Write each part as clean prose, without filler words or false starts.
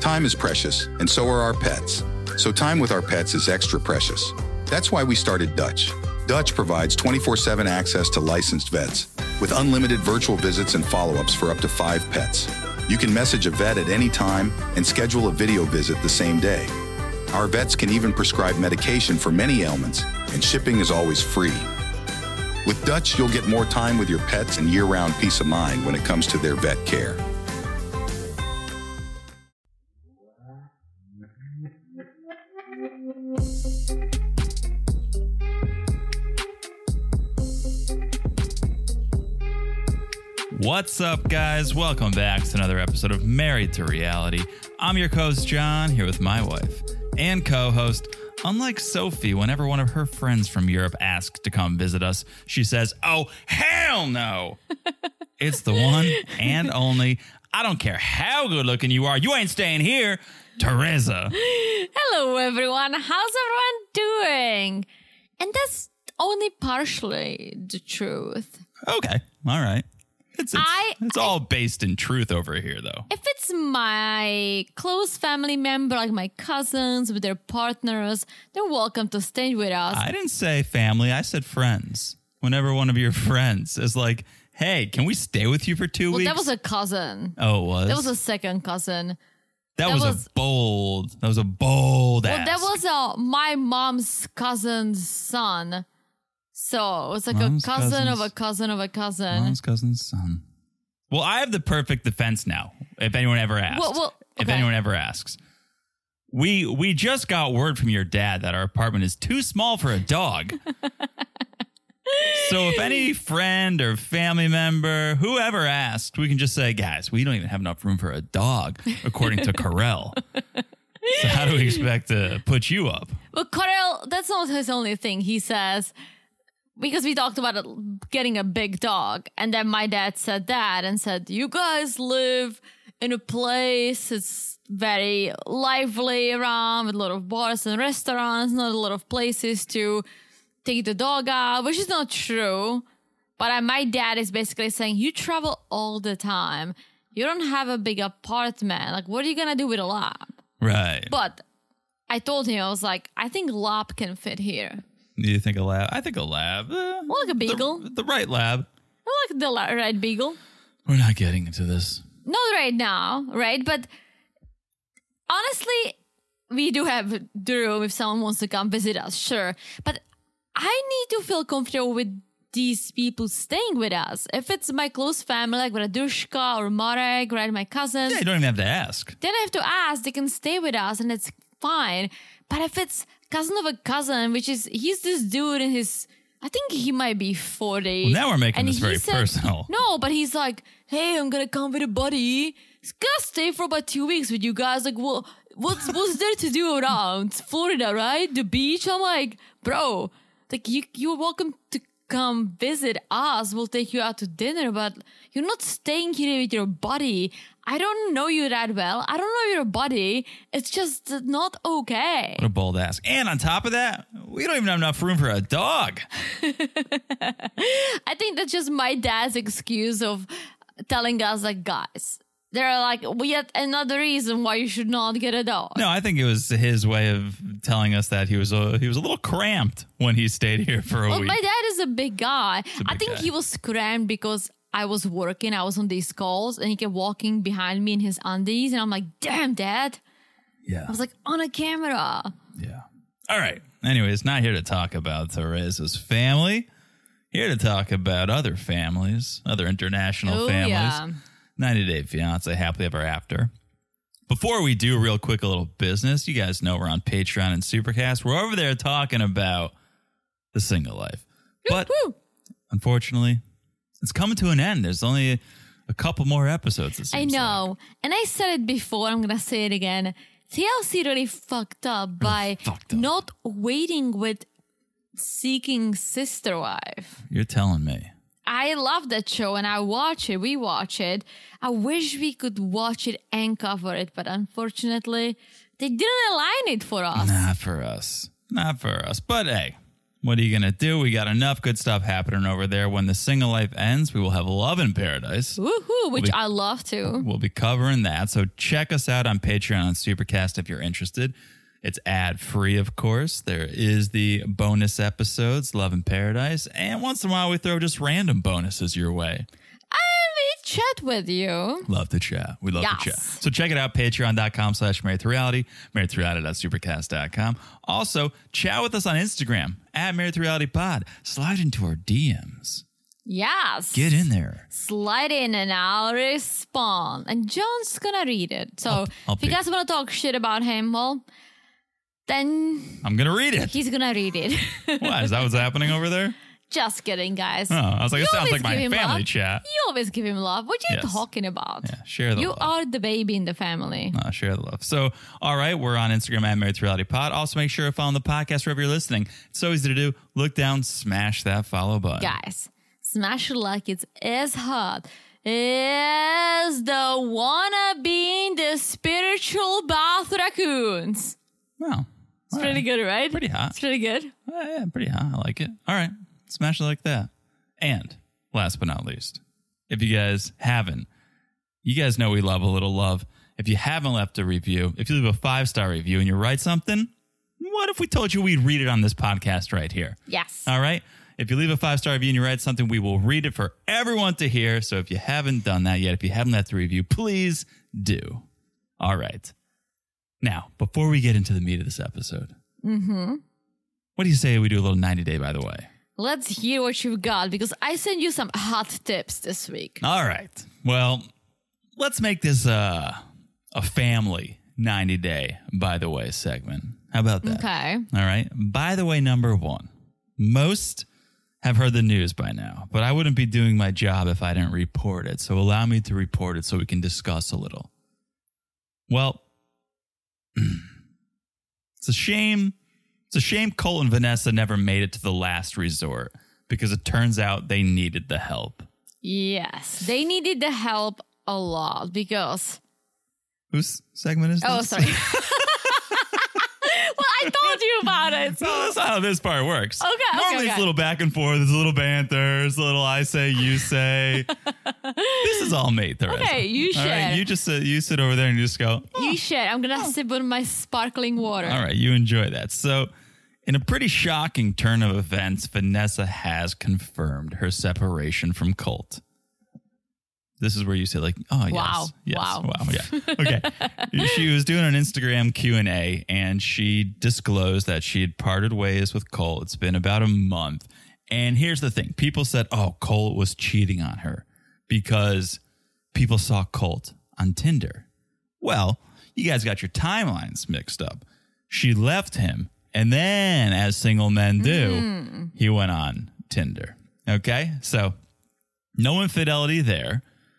Time is precious, and so are our pets. So time with our pets is extra precious. That's why we started Dutch. Dutch provides 24/7 access to licensed vets with unlimited virtual visits and follow-ups for up to 5 pets. You can message a vet at any time and schedule a video visit the same day. Our vets can even prescribe medication for many ailments, and shipping is always free. With Dutch, you'll get more time with your pets and year-round peace of mind when it comes to their vet care. What's up, guys? Welcome back to another episode of Married to Reality. I'm your host, John, here with my wife and co-host. Unlike Sophie, whenever one of her friends from Europe asks to come visit us, she says, "Oh, hell no!" It's the one and only, I don't care how good looking you are, you ain't staying here, Teresa. Hello, everyone. How's everyone doing? And that's only partially the truth. Okay, all right. It's all based in truth over here, though. If it's my close family member, like my cousins with their partners, they're welcome to stay with us. I didn't say family. I said friends. Whenever one of your friends is like, hey, can we stay with you for 2 weeks? That was a cousin. Oh, it was? That was a second cousin. That was a bold ask. That was my mom's cousin's son. So it was like Mom's a cousin cousin's- of a cousin of a cousin. Mom's cousin's son. Well, I have the perfect defense now, if anyone ever asks. If okay. anyone ever asks. We just got word from your dad that our apartment is too small for a dog. So if any friend or family member, whoever asked, we can just say, guys, we don't even have enough room for a dog, according to Carell. So how do we expect to put you up? Well, Carell, that's not his only thing. He says, because we talked about getting a big dog, and then my dad said that and said, you guys live in a place, it's very lively around with a lot of bars and restaurants, not a lot of places to take the dog out, which is not true. But my dad is basically saying, you travel all the time. You don't have a big apartment. Like, what are you going to do with a lab? Right. But I told him, I was like, I think lab can fit here. Do you think a lab? I think a lab. More like a beagle. The right lab. I like the right beagle. We're not getting into this. Not right now, right? But honestly, we do have the room if someone wants to come visit us, sure. But I need to feel comfortable with these people staying with us. If it's my close family, like Radushka or Marek, right, my cousins. Yeah, you don't even have to ask. Then I have to ask. They can stay with us and it's fine. But if it's cousin of a cousin, which is, he's this dude in his, I think he might be 40. Well, now we're making and this he very said, personal. No, but he's like, hey, I'm going to come with a buddy. He's going to stay for about 2 weeks with you guys. Like, well, what's there to do around Florida, right? The beach? I'm like, bro, like you're welcome to come visit us. We'll take you out to dinner, but you're not staying here with your buddy. I don't know you that well. I don't know your buddy. It's just not okay. What a bold ask. And on top of that, we don't even have enough room for a dog. I think that's just my dad's excuse of telling us, like, guys, they're like, yet another reason why you should not get a dog. No, I think it was his way of telling us that he was a little cramped when he stayed here for a week. My dad is a big guy. I think guy. he was cramped because I was working. I was on these calls and he kept walking behind me in his undies. And I'm like, damn, Dad. Yeah. I was like, on a camera. Yeah. All right. Anyways, not here to talk about Teresa's family. Here to talk about other families, other international families. Yeah. 90 Day Fiance, Happily Ever After. Before we do real quick a little business, you guys know we're on Patreon and Supercast. We're over there talking about the single life. But unfortunately, it's coming to an end. There's only a couple more episodes. I know. And I said it before. I'm going to say it again. TLC really fucked up by not waiting with Seeking Sister Wife. You're telling me. I love that show and I watch it. We watch it. I wish we could watch it and cover it, but unfortunately, they didn't align it for us. Not for us. Not for us. But hey, What are you going to do? We got enough good stuff happening over there. When the single life ends, we will have Love in Paradise. Woohoo, which I love to. We'll be covering that. So check us out on Patreon and Supercast if you're interested. It's ad-free, of course. There is the bonus episodes, Love in Paradise. And once in a while, we throw just random bonuses your way. We chat with you. Love to chat. We love to chat. Yes. So check it out, patreon.com/marriedtoreality, marriedtoreality.supercast.com. Also, chat with us on Instagram, @marriedtorealitypod. Slide into our DMs. Yes. Get in there. Slide in and I'll respond. And John's gonna read it. So I'll if you guys want to talk shit about him, well, then I'm going to read it. he's gonna read it. What? Is that what's happening over there? Just kidding, guys. Oh, I was like, it sounds like my family love. chat. You always give him love. What are you Yes. talking about? Yeah, share the You love. are the baby in the family. Share the love. So, all right, we're on Instagram @marriedtorealitypod. Also, make sure to follow the podcast wherever you're listening. It's so easy to do. Look down, smash that follow button. Guys, smash it like it's as hot as the wanna be in the spiritual bath raccoons. Well, It's pretty good, right? Pretty hot. It's pretty good. Yeah, pretty hot. I like it. All right, smash it like that. And last but not least, if you guys haven't, you guys know we love a little love. If you haven't left a review, if you leave a 5-star review and you write something, what if we told you we'd read it on this podcast right here? Yes. All right. If you leave a 5-star review and you write something, we will read it for everyone to hear. So if you haven't done that yet, if you haven't left a review, please do. All right. Now, before we get into the meat of this episode, what do you say we do a little 90-day, by the way? Let's hear what you've got because I sent you some hot tips this week. All right. Well, let's make this a family 90-day, by the way, segment. How about that? Okay. All right. By the way, number 1. Most have heard the news by now, but I wouldn't be doing my job if I didn't report it. So allow me to report it so we can discuss a little. Well, it's a shame. It's a shame Colt and Vanessa never made it to the last resort because it turns out they needed the help. Yes. They needed the help a lot because... Whose segment is this? Oh, sorry. Well, I told you about it. So. No, that's not how this part works. Normally it's okay. a little back and forth. There's a little banter. There's a little I say, you say. This is all me, Theresa. Okay, you All right, share. you just you sit over there and you just go, You share. I'm going to sip on my sparkling water. all right, you enjoy that. So in a pretty shocking turn of events, Vanessa has confirmed her separation from Colt. This is where you say like, oh, Wow. yes. Wow. Yeah. Okay. She was doing an Instagram Q&A and she disclosed that she had parted ways with Colt. It's been about a month. And here's the thing. People said, oh, Colt was cheating on her because people saw Colt on Tinder. Well, you guys got your timelines mixed up. She left him. And then, as single men do, he went on Tinder. Okay? So, no infidelity there.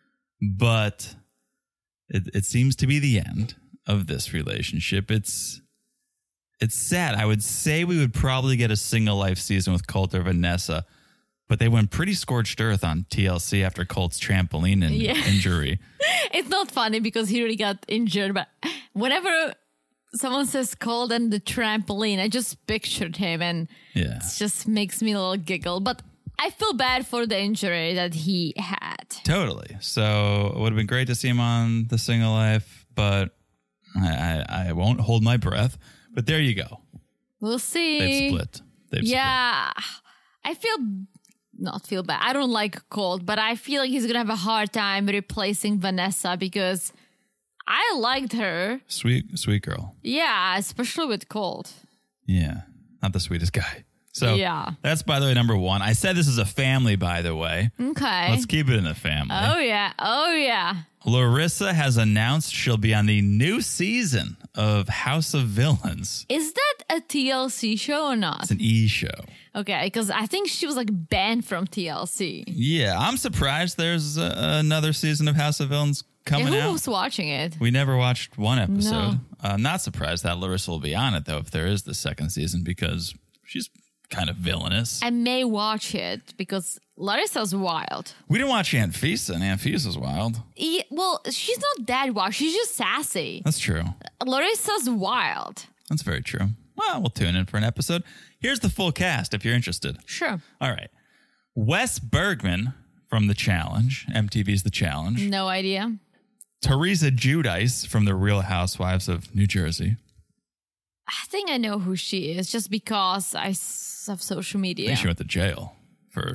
But it seems to be the end of this relationship. It's sad. I would say we would probably get a single life season with Colt or Vanessa, but they went pretty scorched earth on TLC after Colt's trampoline injury. It's not funny because he really got injured, but whenever someone says Colt and the trampoline, I just pictured him and Yeah. it just makes me a little giggle. But I feel bad for the injury that he had. Totally. So it would have been great to see him on the single life, but I won't hold my breath. But there you go. We'll see. They've split. Yeah. I not feel bad. I don't like Colt, but I feel like he's going to have a hard time replacing Vanessa because I liked her. Sweet girl. Yeah, especially with Colt. Yeah. Not the sweetest guy. So Yeah. that's, by the way, number 1. I said this is a family, by the way. Okay. Let's keep it in the family. Oh, yeah. Larissa has announced she'll be on the new season of House of Villains. Is that a TLC show or not? It's an E show. Okay, because I think she was like banned from TLC. Yeah, I'm surprised there's another season of House of Villains coming Who out. was watching it? We never watched one episode. No. Not surprised that Larissa will be on it, though, if there is the second season, because she's kind of villainous. I may watch it because Larissa's wild. We didn't watch Anfisa, and Anfisa's wild. Well, she's not that wild. She's just sassy. That's true. Larissa's wild. That's very true. well, we'll tune in for an episode. Here's the full cast if you're interested. Sure. All right. Wes Bergman from The Challenge. MTV's The Challenge. No idea. Teresa Giudice from The Real Housewives of New Jersey. I think I know who she is just because I have social I media. think she went to jail for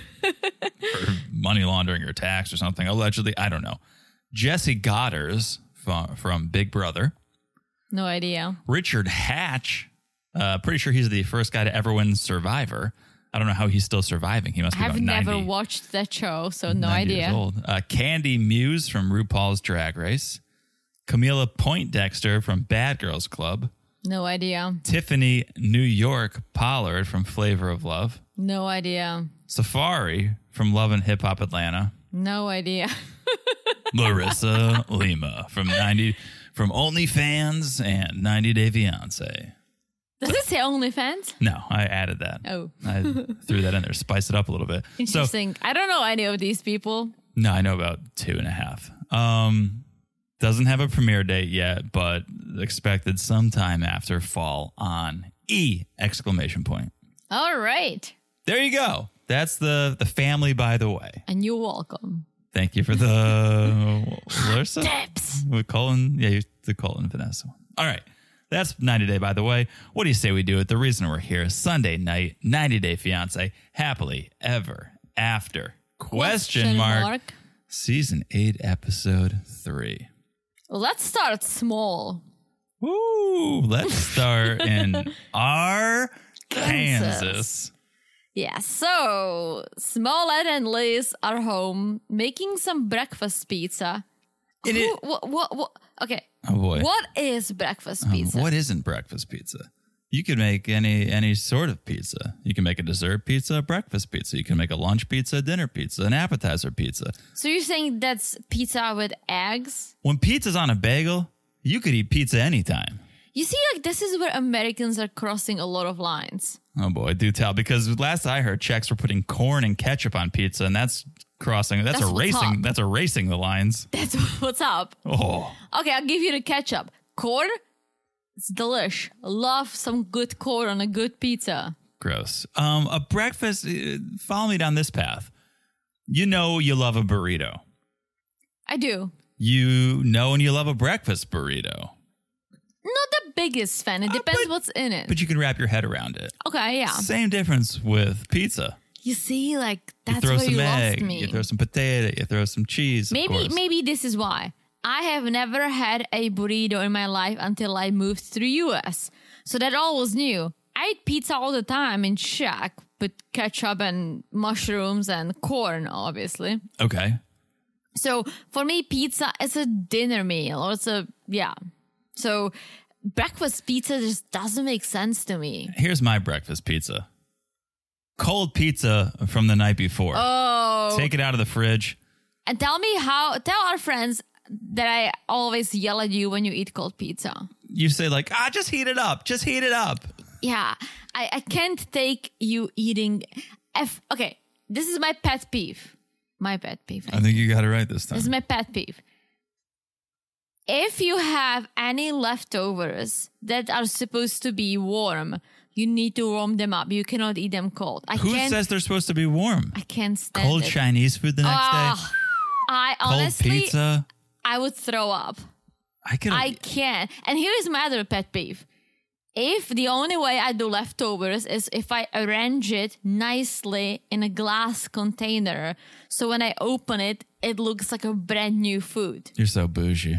money laundering or tax or something, allegedly. I don't know. Jesse Goddard from Big Brother. No idea. Richard Hatch. Pretty sure he's the first guy to ever win Survivor. I don't know how he's still surviving. He must be I've about 90. never watched that show, so no 90 years idea. old. Candy Muse from RuPaul's Drag Race. Camila Poindexter from Bad Girls Club. No idea. Tiffany New York Pollard from Flavor of Love. No idea. Safari from Love and Hip Hop Atlanta. No idea. Larissa Lima from OnlyFans and 90 Day Fiance. Does it say OnlyFans? No, I added that. Oh. I threw that in there, spice it up a little bit. So, Interesting. I don't know any of these people. no, I know about 2.5. Doesn't have a premiere date yet, but expected sometime after fall on E! ! All right. There you go. That's the family, by the way. And you're welcome. Thank you for the Larissa? Tips. With Colin? Yeah, the Colin Vanessa one. All right. That's 90 Day, by the way. What do you say we do it? The reason we're here, Sunday night, 90 Day Fiance, happily ever after. Question mark. Season 8, episode 3. Let's start small. Woo! Let's start in Kansas. Yeah, so Smollett and Liz are home making some breakfast pizza. What? Okay. Oh, boy. What is breakfast pizza? What isn't breakfast pizza? You could make any sort of pizza. You can make a dessert pizza, a breakfast pizza. You can make a lunch pizza, dinner pizza, an appetizer pizza. So you're saying that's pizza with eggs? When pizza's on a bagel, you could eat pizza anytime. You see, like, this is where Americans are crossing a lot of lines. Oh, boy, do tell. Because last I heard, Czechs were putting corn and ketchup on pizza, and that's crossing. That's erasing. That's erasing the lines. That's what's up. Oh, Okay, I'll give you the ketchup. Corn? It's delish. Love some good corn on a good pizza. gross. A breakfast. Follow me down this path. You know you love a burrito. I do. You know and you love a breakfast burrito. Not the biggest fan. It depends what's in it. But you can wrap your head around it. Okay, yeah. Same difference with pizza. You see, like, that's you throw where some you egg, lost me. you throw some potato, you throw some cheese. Maybe this is why. I have never had a burrito in my life until I moved to the US. So that all was new. I eat pizza all the time in Czech with ketchup and mushrooms and corn, obviously. Okay. So for me, pizza is a dinner meal. Or So breakfast pizza just doesn't make sense to me. Here's my breakfast pizza. Cold pizza from the night before. Oh. Take it out of the fridge. And tell our friends that I always yell at you when you eat cold pizza. You say like, just heat it up. Just heat it up. Yeah, I can't take you eating. Okay, this is my pet peeve. My pet peeve. I think you got it right this time. This is my pet peeve. If you have any leftovers that are supposed to be warm, you need to warm them up. You cannot eat them cold. Who says they're supposed to be warm? I can't stand Cold it. Chinese food the next day? I Cold honestly, pizza? I would throw up. I can't. And here is my other pet peeve. If the only way I do leftovers is if I arrange it nicely in a glass container, so when I open it, it looks like a brand new food. You're so bougie.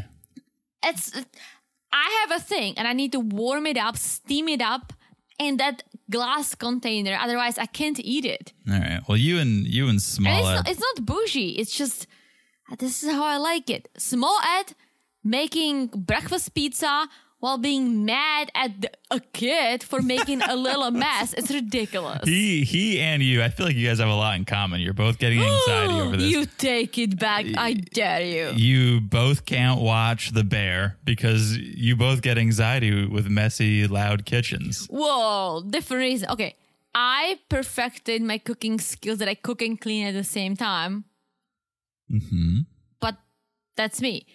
I have a thing, and I need to warm it up, steam it up in that glass container. Otherwise, I can't eat it. All right. Well, you and Smollett. It's not bougie. It's just, this is how I like it. Smollett making breakfast pizza while being mad at a kid for making a little mess. It's ridiculous. He and you, I feel like you guys have a lot in common. You're both getting anxiety over this. You take it back. I dare you. You both can't watch The Bear because you both get anxiety with messy, loud kitchens. Whoa, different reason. Okay, I perfected my cooking skills that I cook and clean at the same time. Mm-hmm. But that's me.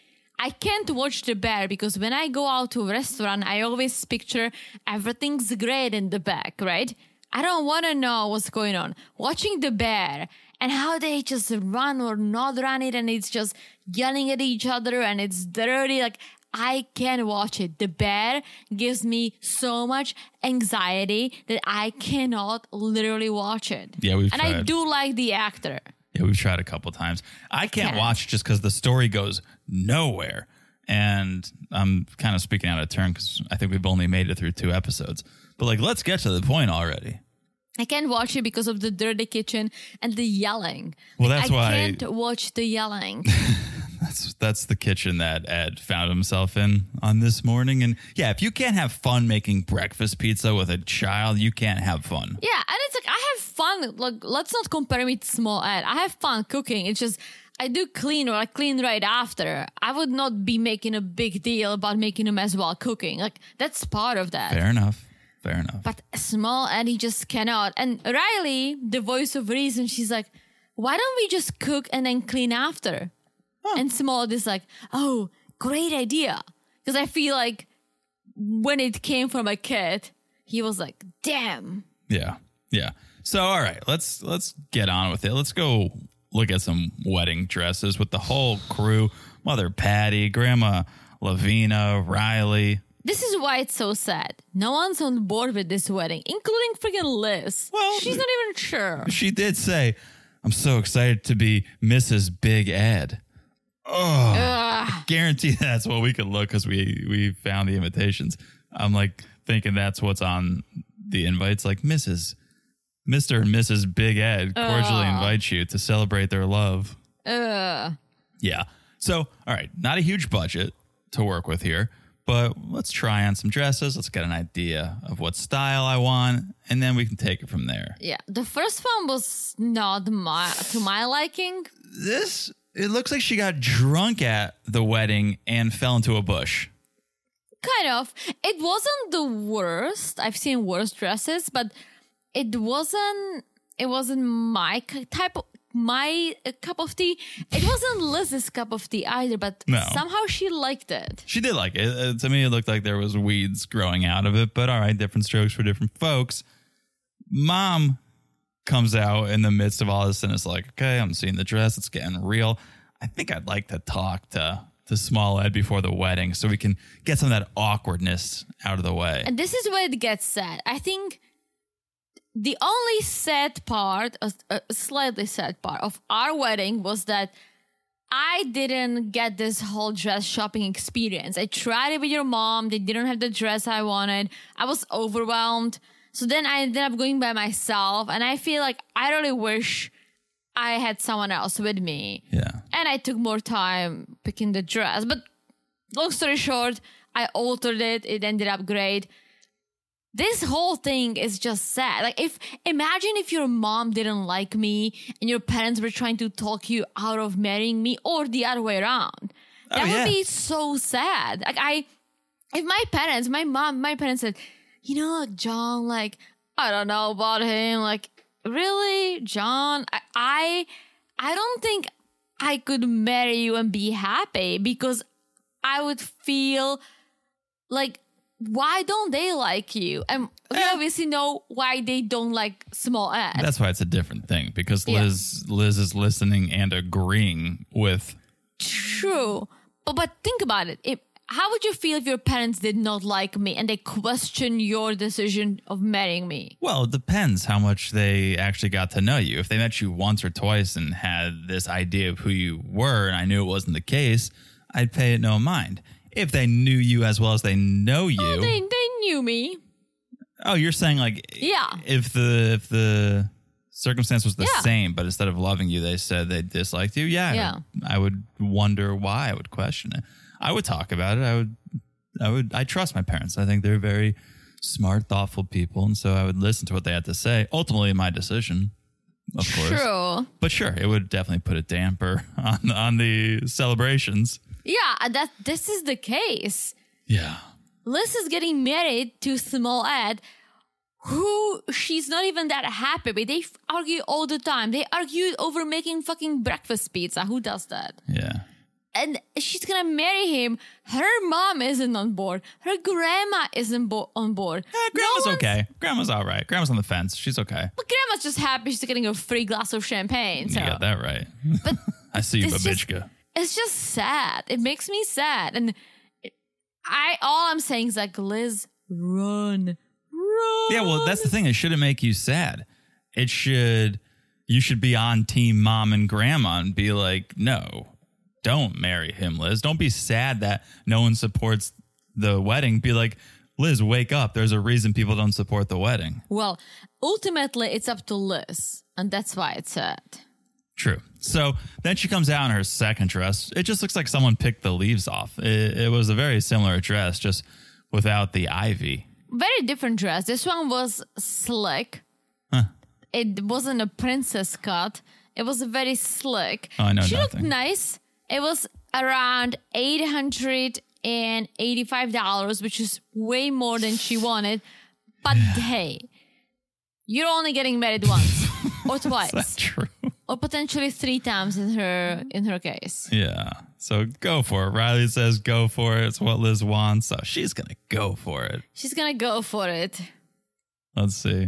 I can't watch The Bear because when I go out to a restaurant, I always picture everything's great in the back, right? I don't want to know what's going on. Watching The Bear and how they just run or not run it and it's just yelling at each other and it's dirty. Like, I can't watch it. The Bear gives me so much anxiety that I cannot literally watch it. Yeah, we've And tried. I do like the actor. Yeah, we've tried a couple times. I can't Can't. watch just because the story goes nowhere. And I'm kind of speaking out of turn because I think we've only made it through 2 episodes. But like, let's get to the point already. I can't watch it because of the dirty kitchen and the yelling. Well, Like, that's why- I can't watch the yelling. That's the kitchen that Ed found himself in on this morning. And yeah, if you can't have fun making breakfast pizza with a child, you can't have fun. Yeah, and it's like I have fun. Like, let's not compare me to small Ed. I have fun cooking. It's just I do clean or I clean right after. I would not be making a big deal about making a mess while cooking. Like, that's part of that. Fair enough. Fair enough. But small Eddie just cannot. And Riley, the voice of reason, she's like, why don't we just cook and then clean after? And small is like, oh, great idea. Because I feel like when it came from a kid, he was like, damn. Yeah. Yeah. So, all right, let's get on with it. Let's go look at some wedding dresses with the whole crew. Mother Patty, Grandma Lavina, Riley. This is why it's so sad. No one's on board with this wedding, including freaking Liz. Well, she's not even sure. She did say, I'm so excited to be Mrs. Big Ed. Oh, guarantee that's what we could look because we found the invitations. I'm like thinking that's what's on the invites, like Mr. and Mrs. Big Ed cordially invite you to celebrate their love. Yeah. So, all right, not a huge budget to work with here, but let's try on some dresses. Let's get an idea of what style I want, and then we can take it from there. Yeah, the first one was not to my liking. It looks like she got drunk at the wedding and fell into a bush. Kind of. It wasn't the worst. I've seen worse dresses, but it wasn't my cup of tea. It wasn't Liz's cup of tea either, but No. somehow she liked it. She did like it. To me, it looked like there was weeds growing out of it, but all right, different strokes for different folks. Mom comes out in the midst of all this and is like, okay, I'm seeing the dress. It's getting real. I think I'd like to talk to small Ed before the wedding so we can get some of that awkwardness out of the way. And this is where it gets sad. I think the only sad part, a slightly sad part of our wedding was that I didn't get this whole dress shopping experience. I tried it with your mom. They didn't have the dress I wanted. I was overwhelmed. So then I ended up going by myself. And I feel like I really wish I had someone else with me. Yeah. And I took more time picking the dress. But long story short, I altered it. It ended up great. This whole thing is just sad. Like, imagine if your mom didn't like me and your parents were trying to talk you out of marrying me, or the other way around. That would be so sad. Like, if my parents said, you know, like, John, like, I don't know about him. Like, really, John? I don't think I could marry you and be happy, because I would feel like, why don't they like you? And we obviously know why they don't like small Ed. That's why it's a different thing, because Liz is listening and agreeing with. True. But think about it. How would you feel if your parents did not like me and they question your decision of marrying me? Well, it depends how much they actually got to know you. If they met you once or twice and had this idea of who you were, and I knew it wasn't the case, I'd pay it no mind. If they knew you as well as they know you. Oh, they knew me. Oh, you're saying like, Yeah. If the circumstance was the same, but instead of loving you, they said they disliked you. Yeah. I would wonder why. I would question it. I would talk about it. I trust my parents. I think they're very smart, thoughtful people. And so I would listen to what they had to say. Ultimately, my decision, of course. True. But sure, it would definitely put a damper on the celebrations. Yeah, this is the case. Yeah. Liz is getting married to small Ed, who she's not even that happy with. They argue all the time. They argued over making fucking breakfast pizza. Who does that? Yeah. and she's gonna marry him. Her mom isn't on board. Her grandma isn't on board. Grandma's okay. Grandma's all right. Grandma's on the fence. She's okay. But grandma's just happy she's getting a free glass of champagne. So. You got that right. But I see you, it's Babichka. It's just sad. It makes me sad. And all I'm saying is like, Liz, run. Yeah, well, that's the thing. It shouldn't make you sad. You should be on team mom and grandma and be like, no, don't marry him, Liz. Don't be sad that no one supports the wedding. Be like, Liz, wake up. There's a reason people don't support the wedding. Well, ultimately, it's up to Liz. And that's why it's sad. True. So then she comes out in her second dress. It just looks like someone picked the leaves off. It was a very similar dress, just without the ivy. Very different dress. This one was slick. Huh. It wasn't a princess cut. It was very slick. Oh, I know she nothing. looked nice. It was around $885, which is way more than she wanted. But hey, you're only getting married once or twice. That's true. Or potentially 3 times in her case. Yeah. So go for it. Riley says go for it. It's what Liz wants. So she's going to go for it. She's going to go for it. Let's see.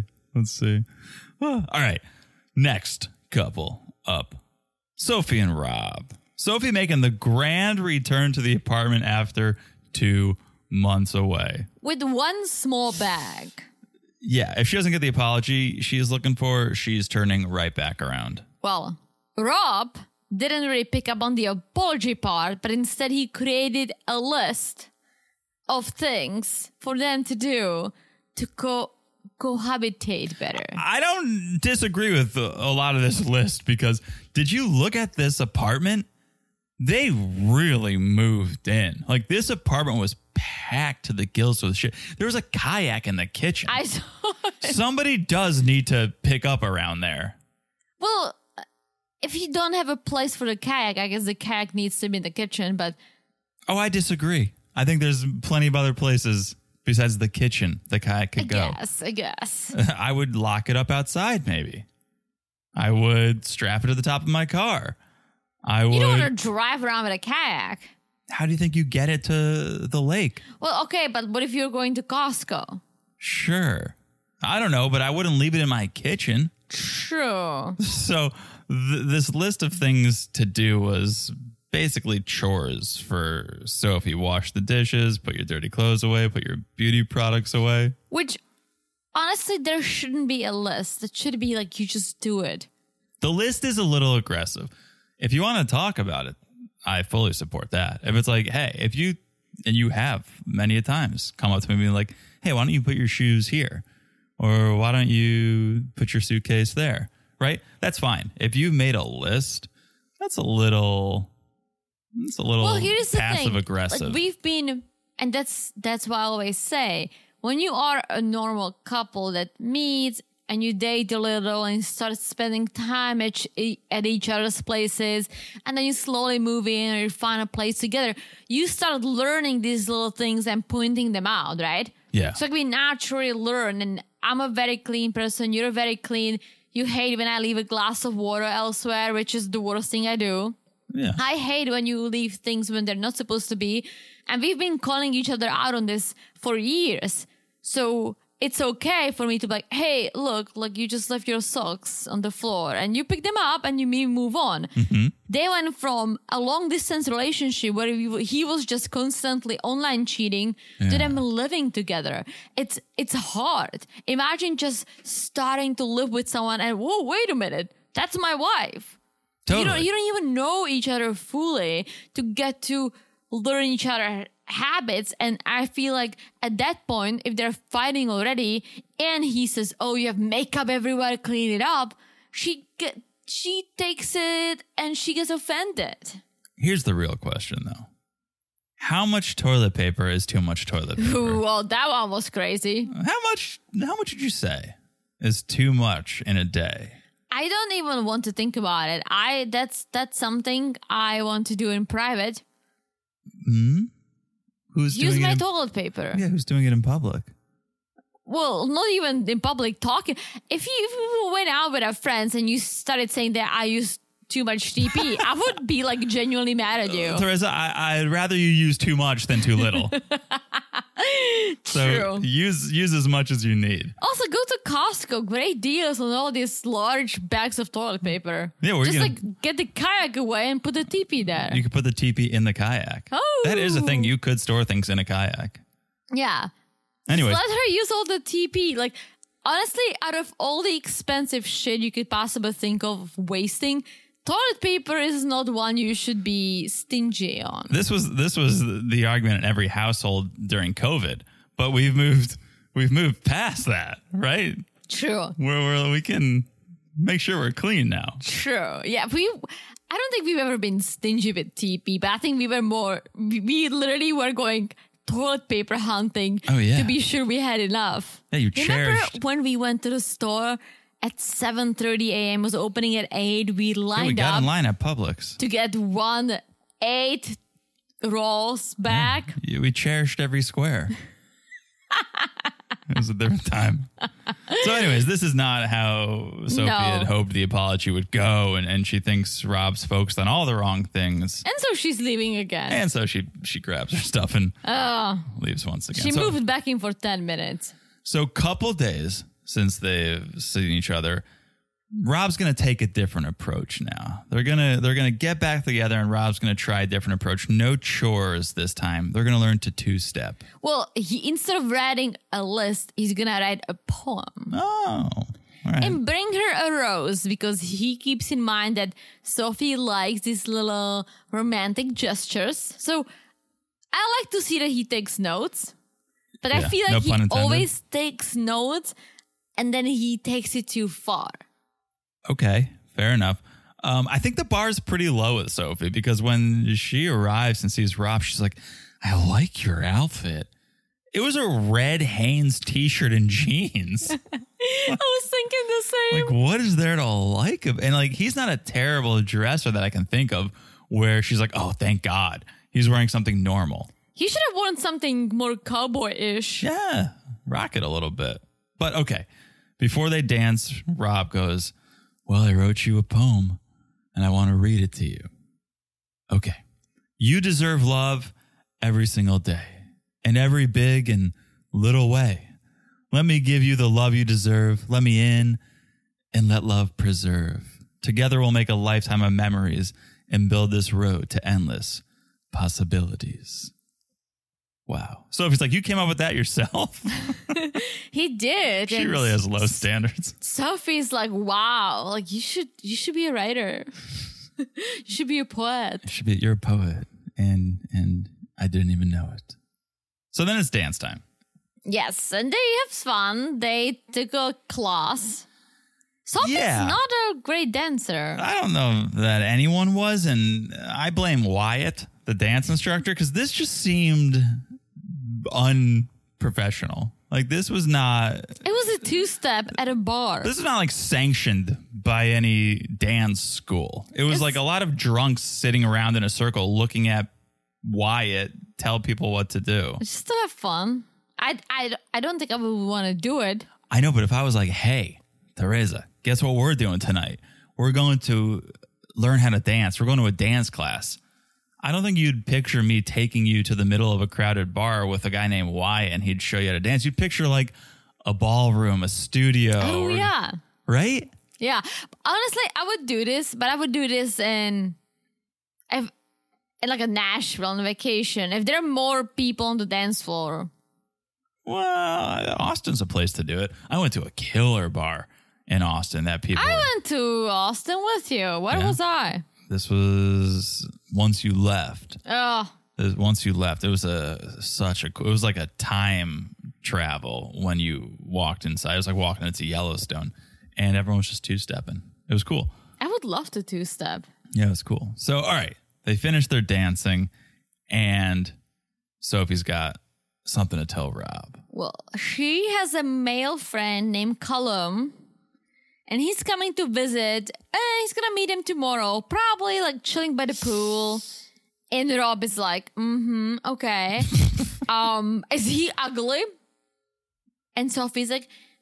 All right. Next couple up. Sophie and Rob. Sophie making the grand return to the apartment after 2 months away. With one small bag. Yeah. If she doesn't get the apology she's looking for, she's turning right back around. Well, Rob didn't really pick up on the apology part, but instead he created a list of things for them to do to cohabitate better. I don't disagree with a lot of this list because did you look at this apartment? They really moved in. Like this apartment was packed to the gills with shit. There was a kayak in the kitchen. I saw it. Somebody does need to pick up around there. Well, if you don't have a place for the kayak, I guess the kayak needs to be in the kitchen, but... Oh, I disagree. I think there's plenty of other places besides the kitchen the kayak could go. I guess. I would lock it up outside, maybe. I would strap it to the top of my car. You don't want to drive around with a kayak. How do you think you get it to the lake? Well, okay, but what if you're going to Costco? Sure. I don't know, but I wouldn't leave it in my kitchen. True. So this list of things to do was basically chores for Sophie. Wash the dishes, put your dirty clothes away, put your beauty products away. Which, honestly, there shouldn't be a list. It should be like you just do it. The list is a little aggressive. If you want to talk about it, I fully support that. If it's like, hey, and you have many a times come up to me and be like, hey, why don't you put your shoes here? Or why don't you put your suitcase there? Right? That's fine. If you've made a list, that's a little passive aggressive. Like we've been, and that's why I always say, when you are a normal couple that meets and you date a little and start spending time at each other's places, and then you slowly move in or you find a place together, you start learning these little things and pointing them out, right? Yeah. So we naturally learn, and I'm a very clean person. You're very clean. You hate when I leave a glass of water elsewhere, which is the worst thing I do. Yeah. I hate when you leave things when they're not supposed to be. And we've been calling each other out on this for years. So it's okay for me to be like, hey, look, you just left your socks on the floor and you pick them up and you move on. Mm-hmm. They went from a long distance relationship where he was just constantly online cheating to them living together. It's hard. Imagine just starting to live with someone and, whoa, wait a minute, that's my wife. Totally. You don't even know each other fully to get to learn each other's habits. And I feel like at that point, if they're fighting already and he says, oh, you have makeup everywhere, clean it up, she takes it and she gets offended. Here's the real question, though. How much toilet paper is too much toilet paper? Ooh, well, that one was crazy. How much would you say is too much in a day? I don't even want to think about it. That's something I want to do in private. Who's Use doing my it toilet paper. Yeah, who's doing it in public? Well, not even in public talking. If you went out with our friends and you started saying that I use too much TP, I would be like genuinely mad at you. Teresa, I'd rather you use too much than too little. So True. use as much as you need. Also, go to Costco. Great deals on all these large bags of toilet paper. Yeah, we're just gonna- like get the kayak away and put the TP there. You could put the TP in the kayak. Oh. That is a thing. You could store things in a kayak. Yeah. Anyways, Let her use all the TP. Like, honestly, out of all the expensive shit you could possibly think of wasting, toilet paper is not one you should be stingy on. this was the argument in every household during COVID, but we've moved past that, right? True. Where we can make sure we're clean now. True. Yeah, I don't think we've ever been stingy with TP, but I think we literally were going toilet paper hunting Oh, yeah. to be sure we had enough. Yeah, you Remember cherished. when we went to the store at 7:30 a.m., was opening at 8, we Yeah, we lined got up in line at Publix. to get 8 rolls back. Yeah, we cherished every square. It was a different time. So anyways, this is not how Sophie No. had hoped the apology would go, and she thinks Rob's focused on all the wrong things. And so she's leaving again. And so she grabs her stuff and leaves once again. She so, moved back in for 10 minutes. So couple days since they've seen each other, Rob's going to take a different approach now. They're going to get back together, and Rob's going to try a different approach. No chores this time. They're going to learn to two-step. Well, instead of writing a list, he's going to write a poem. Oh, all right. And bring her a rose, because he keeps in mind that Sophie likes these little romantic gestures. So I like to see that he takes notes, but I Yeah, feel no like he pun intended. always takes notes and then he takes it too far. Okay, fair enough. I think the bar's pretty low with Sophie, because when she arrives and sees Rob, she's like, I like your outfit. It was a red Hanes t-shirt and jeans. I was thinking the same. Like, what is there to like? And like, he's not a terrible dresser that I can think of where she's like, oh, thank God he's wearing something normal. He should have worn something more cowboy-ish. Yeah, rock it a little bit. But okay, before they dance, Rob goes, well, I wrote you a poem and I want to read it to you. Okay. You deserve love every single day, in every big and little way. Let me give you the love you deserve. Let me in and let love preserve. Together we'll make a lifetime of memories and build this road to endless possibilities. Wow. Sophie's like, you came up with that yourself? He did. She and really has low standards. Sophie's like, wow, like you should be a writer. You should be a poet. You're a poet, and I didn't even know it. So then it's dance time. Yes, and they have fun. They took a class. Sophie's Yeah. not a great dancer. I don't know that anyone was, and I blame Wyatt, the dance instructor, because this just seemed unprofessional. Like, this was not... It was a two-step at a bar. This is not like sanctioned by any dance school. It was like a lot of drunks sitting around in a circle looking at Wyatt tell people what to do. Just to have fun. I don't think I would want to do it. I know, but if I was like, hey, Teresa, guess what we're doing tonight? We're going to learn how to dance. We're going to a dance class. I don't think you'd picture me taking you to the middle of a crowded bar with a guy named Wyatt and he'd show you how to dance. You'd picture like a ballroom, a studio. Oh, yeah. Right? Yeah. Honestly, I would do this, but I would do this in like a Nashville on vacation. If there are more people on the dance floor. Well, Austin's a place to do it. I went to a killer bar in Austin that people... I went to Austin with you. Where Yeah. was I? This was once you left. Oh, Once you left, it was it was like a time travel when you walked inside. It was like walking into Yellowstone, and everyone was just two-stepping. It was cool. I would love to two-step. Yeah, it was cool. So, all right, they finished their dancing, and Sophie's got something to tell Rob. Well, she has a male friend named Callum, and he's coming to visit. He's gonna meet him tomorrow, probably like chilling by the pool. And Rob is like, okay. Is he ugly? And Sophie's like,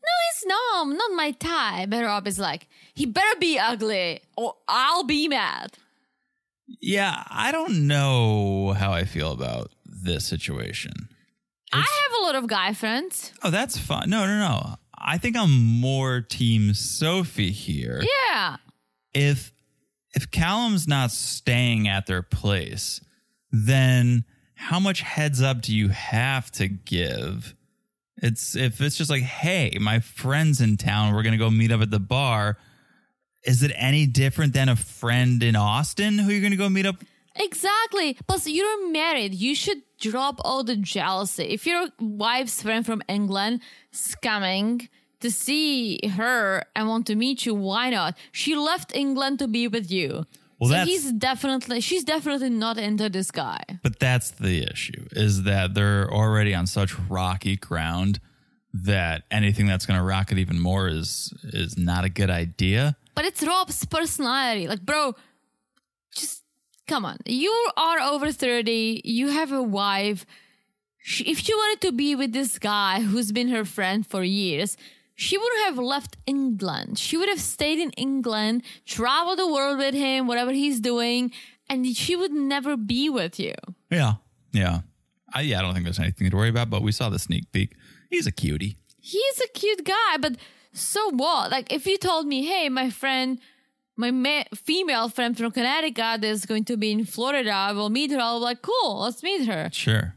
he's not my type. And Rob is like, he better be ugly or I'll be mad. Yeah, I don't know how I feel about this situation. I have a lot of guy friends. Oh, that's fine. No. I think I'm more team Sophie here. Yeah. If Callum's not staying at their place, then how much heads up do you have to give? If it's just like, hey, my friend's in town, we're going to go meet up at the bar. Is it any different than a friend in Austin who you're going to go meet up? Exactly. Plus, you're married. You should drop all the jealousy. If your wife's friend from England is coming to see her and want to meet you, why not? She left England to be with you. Well, so she's definitely not into this guy. But that's the issue, is that they're already on such rocky ground that anything that's going to rock it even more is not a good idea. But it's Rob's personality. Like, bro, just come on. You are over 30. You have a wife. If she wanted to be with this guy who's been her friend for years, she wouldn't have left England. She would have stayed in England, traveled the world with him, whatever he's doing, and she would never be with you. Yeah. I don't think there's anything to worry about, but we saw the sneak peek. He's a cutie. He's a cute guy, but so what? Like, if you told me, hey, my friend, female friend from Connecticut is going to be in Florida, I will meet her. I'll be like, cool, let's meet her. Sure.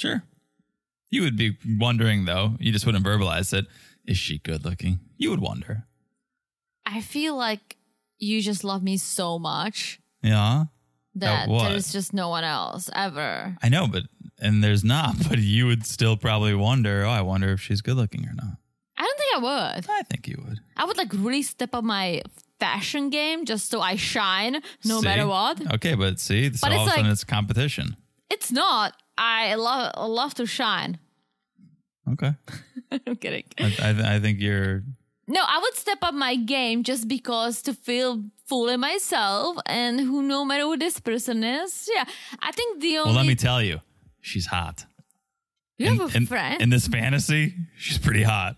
You would be wondering, though. You just wouldn't verbalize it. Is she good looking? You would wonder. I feel like you just love me so much. Yeah. That there's just no one else ever. I know, and there's not, but you would still probably wonder, I wonder if she's good looking or not. I don't think I would. I think you would. I would like really step up my fashion game just so I shine no matter what. Okay, but see, so all of a sudden it's competition. It's not. I love to shine. Okay. I'm kidding. I think you're... No, I would step up my game just because to feel full in myself and no matter who this person is. Yeah, I think the only... Well, let me tell you, she's hot. You have a friend? In this fantasy, she's pretty hot.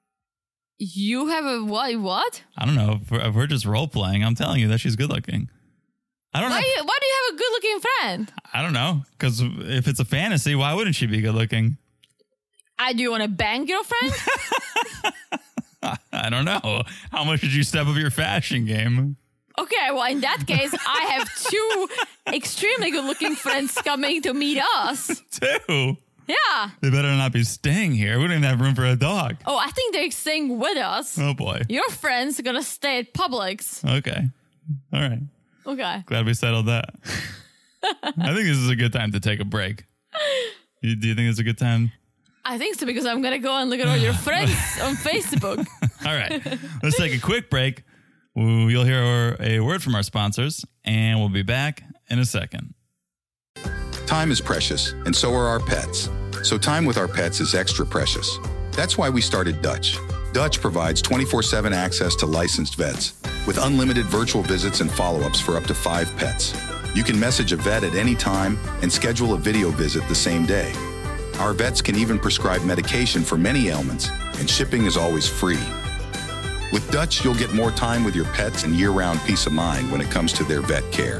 You have a what? I don't know. If we're just role-playing, I'm telling you that she's good looking. Why do you have a good-looking friend? I don't know. Because if it's a fantasy, why wouldn't she be good looking? Do you want to bang your friend? I don't know. How much did you step up your fashion game? Okay, well, in that case, I have two extremely good-looking friends coming to meet us. Two? Yeah. They better not be staying here. We don't even have room for a dog. Oh, I think they're staying with us. Oh, boy. Your friends are going to stay at Publix. Okay. All right. Okay. Glad we settled that. I think this is a good time to take a break. Do you think it's a good time? I think so, because I'm going to go and look at all your friends on Facebook. All right. Let's take a quick break. You'll hear a word from our sponsors, and we'll be back in a second. Time is precious, and so are our pets. So time with our pets is extra precious. That's why we started Dutch. Dutch provides 24/7 access to licensed vets with unlimited virtual visits and follow-ups for up to 5 pets. You can message a vet at any time and schedule a video visit the same day. Our vets can even prescribe medication for many ailments, and shipping is always free. With Dutch, you'll get more time with your pets and year-round peace of mind when it comes to their vet care.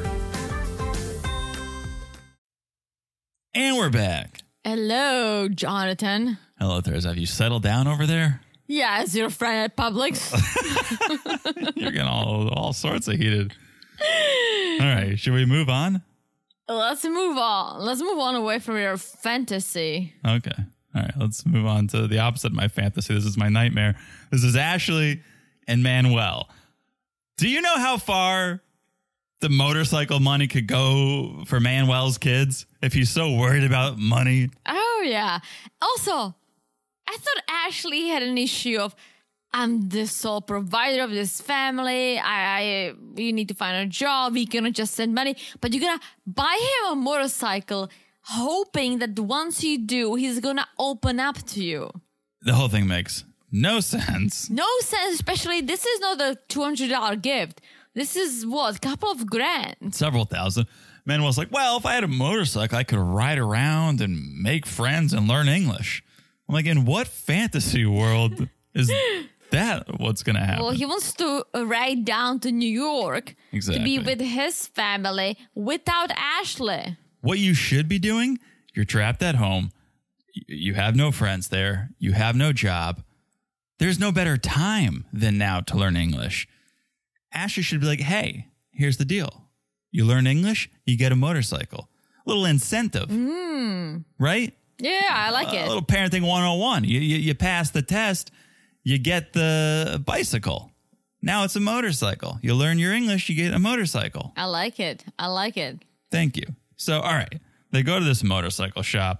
And we're back. Hello, Jonathan. Hello, Teresa. Have you settled down over there? Yeah, as your friend at Publix. You're getting all sorts of heated. All right, should we move on? Let's move on. Let's move on away from your fantasy. Okay. All right, let's move on to the opposite of my fantasy. This is my nightmare. This is Ashley and Manuel. Do you know how far the motorcycle money could go for Manuel's kids if he's so worried about money? Oh, yeah. Also, I thought Ashley had an issue of, I'm the sole provider of this family. You need to find a job. We cannot just send money. But you're going to buy him a motorcycle hoping that once you do, he's going to open up to you. The whole thing makes no sense. No sense, especially this is not a $200 gift. This is what, a couple of grand. Several thousand. Manuel's like, well, if I had a motorcycle, I could ride around and make friends and learn English. I'm like, in what fantasy world Is that what's going to happen? Well, he wants to ride down to New York to be with his family without Ashley. What you should be doing, you're trapped at home. You have no friends there. You have no job. There's no better time than now to learn English. Ashley should be like, hey, here's the deal. You learn English, you get a motorcycle. Little incentive, right? Yeah, I like it. A little parenting 101. You pass the test, you get the bicycle. Now it's a motorcycle. You learn your English, you get a motorcycle. I like it. I like it. Thank you. So, all right. They go to this motorcycle shop.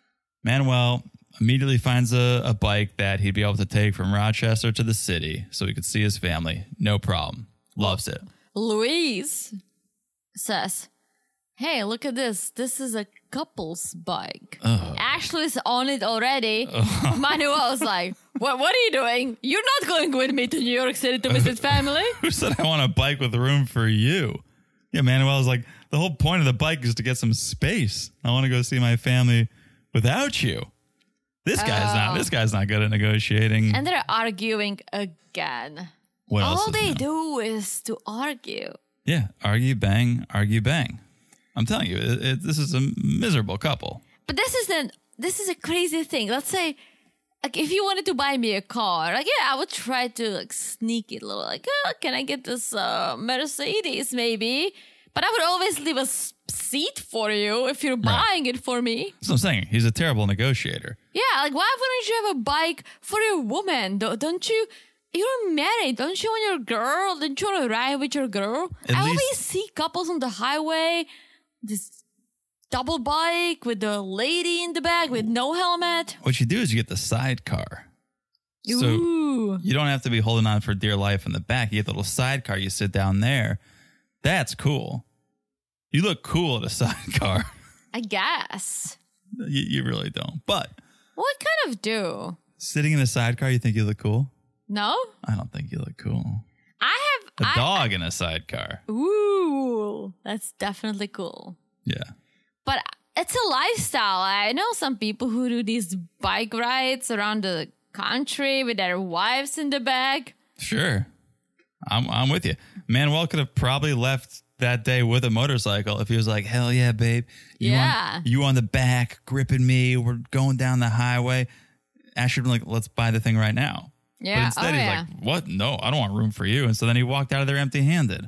Manuel immediately finds a bike that he'd be able to take from Rochester to the city so he could see his family. No problem. Loves it. Louise says, hey, look at this. This is a couple's bike. Ashley's on it already. Manuel's like, what are you doing? You're not going with me to New York City to visit family. Who said I want a bike with room for you? Yeah, Manuel's like, the whole point of the bike is to get some space. I want to go see my family without you. This guy's not good at negotiating. And they're arguing again. What else All they new? do is to argue. Yeah, argue, bang, argue, bang. I'm telling you, this is a miserable couple. But this is a crazy thing. Let's say, like, if you wanted to buy me a car, like, yeah, I would try to like sneak it a little, like, can I get this Mercedes maybe? But I would always leave a seat for you if you're buying it for me. That's what I'm saying. He's a terrible negotiator. Yeah, like, why wouldn't you have a bike for your woman? Don't you? You're married. Don't you want your girl? Don't you want to ride with your girl? I always see couples on the highway, this double bike with the lady in the back with no helmet. What you do is you get the sidecar. So Ooh. you don't have to be holding on for dear life in the back. You get the little sidecar. You sit down there. That's cool. You look cool at a sidecar. I guess. You really don't. But What kind of do? sitting in a sidecar, you think you look cool? No? I don't think you look cool. I have A dog in a sidecar. Ooh, that's definitely cool. Yeah. But it's a lifestyle. I know some people who do these bike rides around the country with their wives in the back. Sure. I'm with you. Manuel could have probably left that day with a motorcycle if he was like, hell yeah, babe. You on the back, gripping me. We're going down the highway. Ash should have been like, let's buy the thing right now. Yeah. But instead he's like, what? No, I don't want room for you. And so then he walked out of there empty-handed.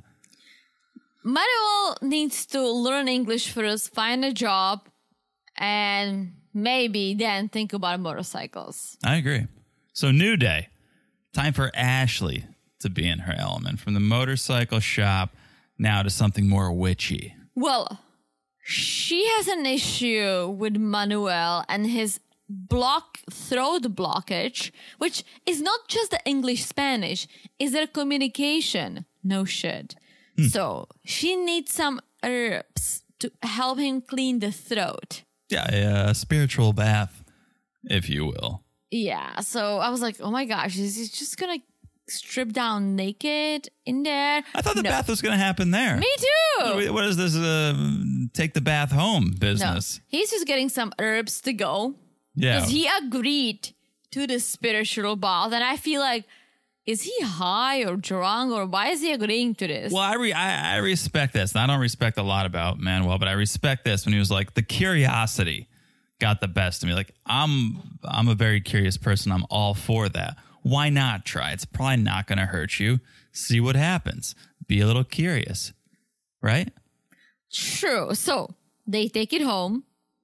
Manuel needs to learn English first, find a job, and maybe then think about motorcycles. I agree. So new day. Time for Ashley to be in her element. From the motorcycle shop now to something more witchy. Well, she has an issue with Manuel and his throat blockage, which is not just the English-Spanish, is their communication. No shit. So she needs some herbs to help him clean the throat. Yeah, a spiritual bath, if you will. Yeah, so I was like, oh my gosh, is he just gonna strip down naked in there? I thought the bath was going to happen there. Me too. What is this take the bath home business? No, he's just getting some herbs to go. Yeah. Because he agreed to the spiritual bath, and I feel like, is he high or drunk, or why is he agreeing to this? Well, I respect this. And I don't respect a lot about Manuel, but I respect this when he was like, the curiosity got the best of me. Like, I'm a very curious person. I'm all for that. Why not try? It's probably not going to hurt you. See what happens. Be a little curious, right? True. So they take it home.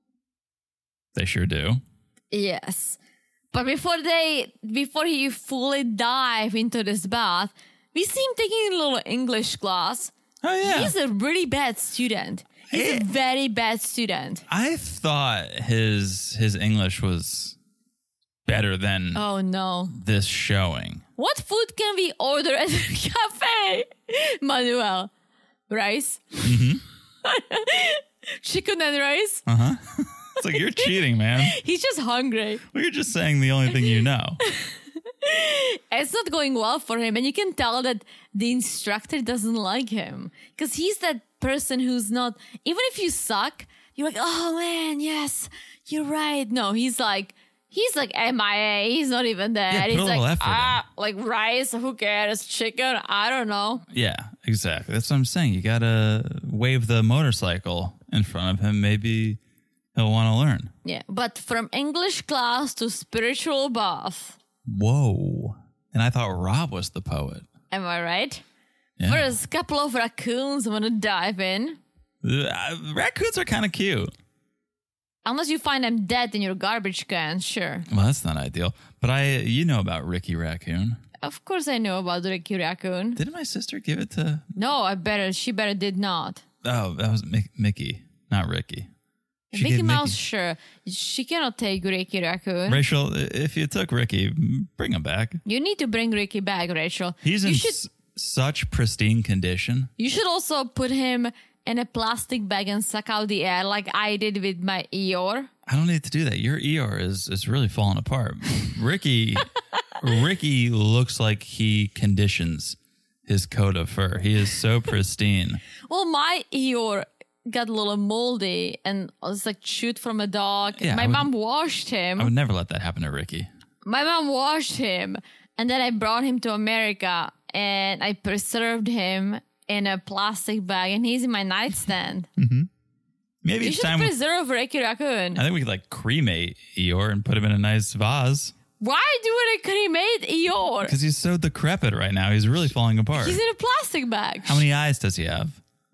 They sure do. Yes. But before he fully dive into this bath, we see him taking a little English class. Oh, yeah. He's a really bad student. He's a very bad student. I thought his English was better than this showing. What food can we order at the cafe, Manuel? Rice? Mm-hmm. Chicken and rice? Uh-huh. It's like, you're cheating, man. He's just hungry. Well, you're just saying the only thing you know. It's not going well for him. And you can tell that the instructor doesn't like him. Because he's that person who's not, even if you suck, you're like, oh man, yes, you're right. No, he's like, He's like MIA. He's not even there. Yeah, put He's a little like, effort like rice. Who cares? Chicken. I don't know. Yeah, exactly. That's what I'm saying. You got to wave the motorcycle in front of him. Maybe he'll want to learn. Yeah, but from English class to spiritual bath. Whoa. And I thought Rob was the poet. Am I right? Yeah. First, couple of raccoons want to dive in. Raccoons are kind of cute. Unless you find them dead in your garbage can, sure. Well, that's not ideal. But you know about Ricky Raccoon. Of course I know about Ricky Raccoon. Didn't my sister give it to... No, she better did not. Oh, that was Mickey, not Ricky. She Mickey gave Mouse, sure. She cannot take Ricky Raccoon. Rachel, if you took Ricky, bring him back. You need to bring Ricky back, Rachel. He's in such pristine condition. You should also put him in a plastic bag and suck out the air like I did with my Eeyore. I don't need to do that. Your Eeyore is really falling apart. Ricky looks like he conditions his coat of fur. He is so pristine. Well, my Eeyore got a little moldy and was like chewed from a dog. Yeah, my mom washed him. I would never let that happen to Ricky. My mom washed him and then I brought him to America and I preserved him in a plastic bag and he's in my nightstand. Mm-hmm. Maybe You it's should time. preserve Ricky Raccoon. I think we could like cremate Eeyore and put him in a nice vase. Why do it cremate Eeyore? Because he's so decrepit right now. He's really falling apart. He's in a plastic bag. How many eyes does he have?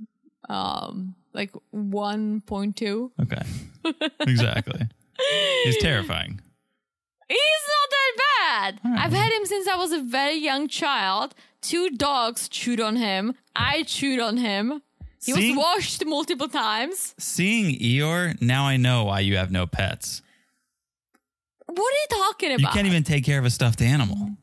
Like 1.2. Okay. Exactly. He's terrifying. He's not that bad. Right. I've had him since I was a very young child. 2 dogs chewed on him. I chewed on him. He was washed multiple times. Seeing Eeyore, now I know why you have no pets. What are you talking about? You can't even take care of a stuffed animal.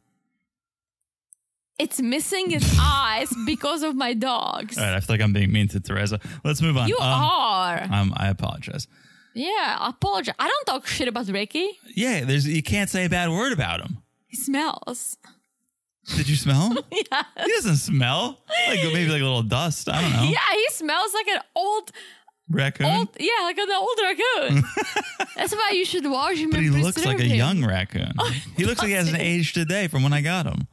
It's missing its eyes because of my dogs. All right, I feel like I'm being mean to Teresa. Let's move on. You are. I apologize. Yeah, I apologize. I don't talk shit about Ricky. Yeah, you can't say a bad word about him. He smells. Did you smell him? Yeah. He doesn't smell. Like maybe like a little dust. I don't know. Yeah, he smells like an old Raccoon? like an old raccoon. That's why you should wash him But and he looks preserve like a him. young raccoon. He looks like he hasn't aged a day from when I got him.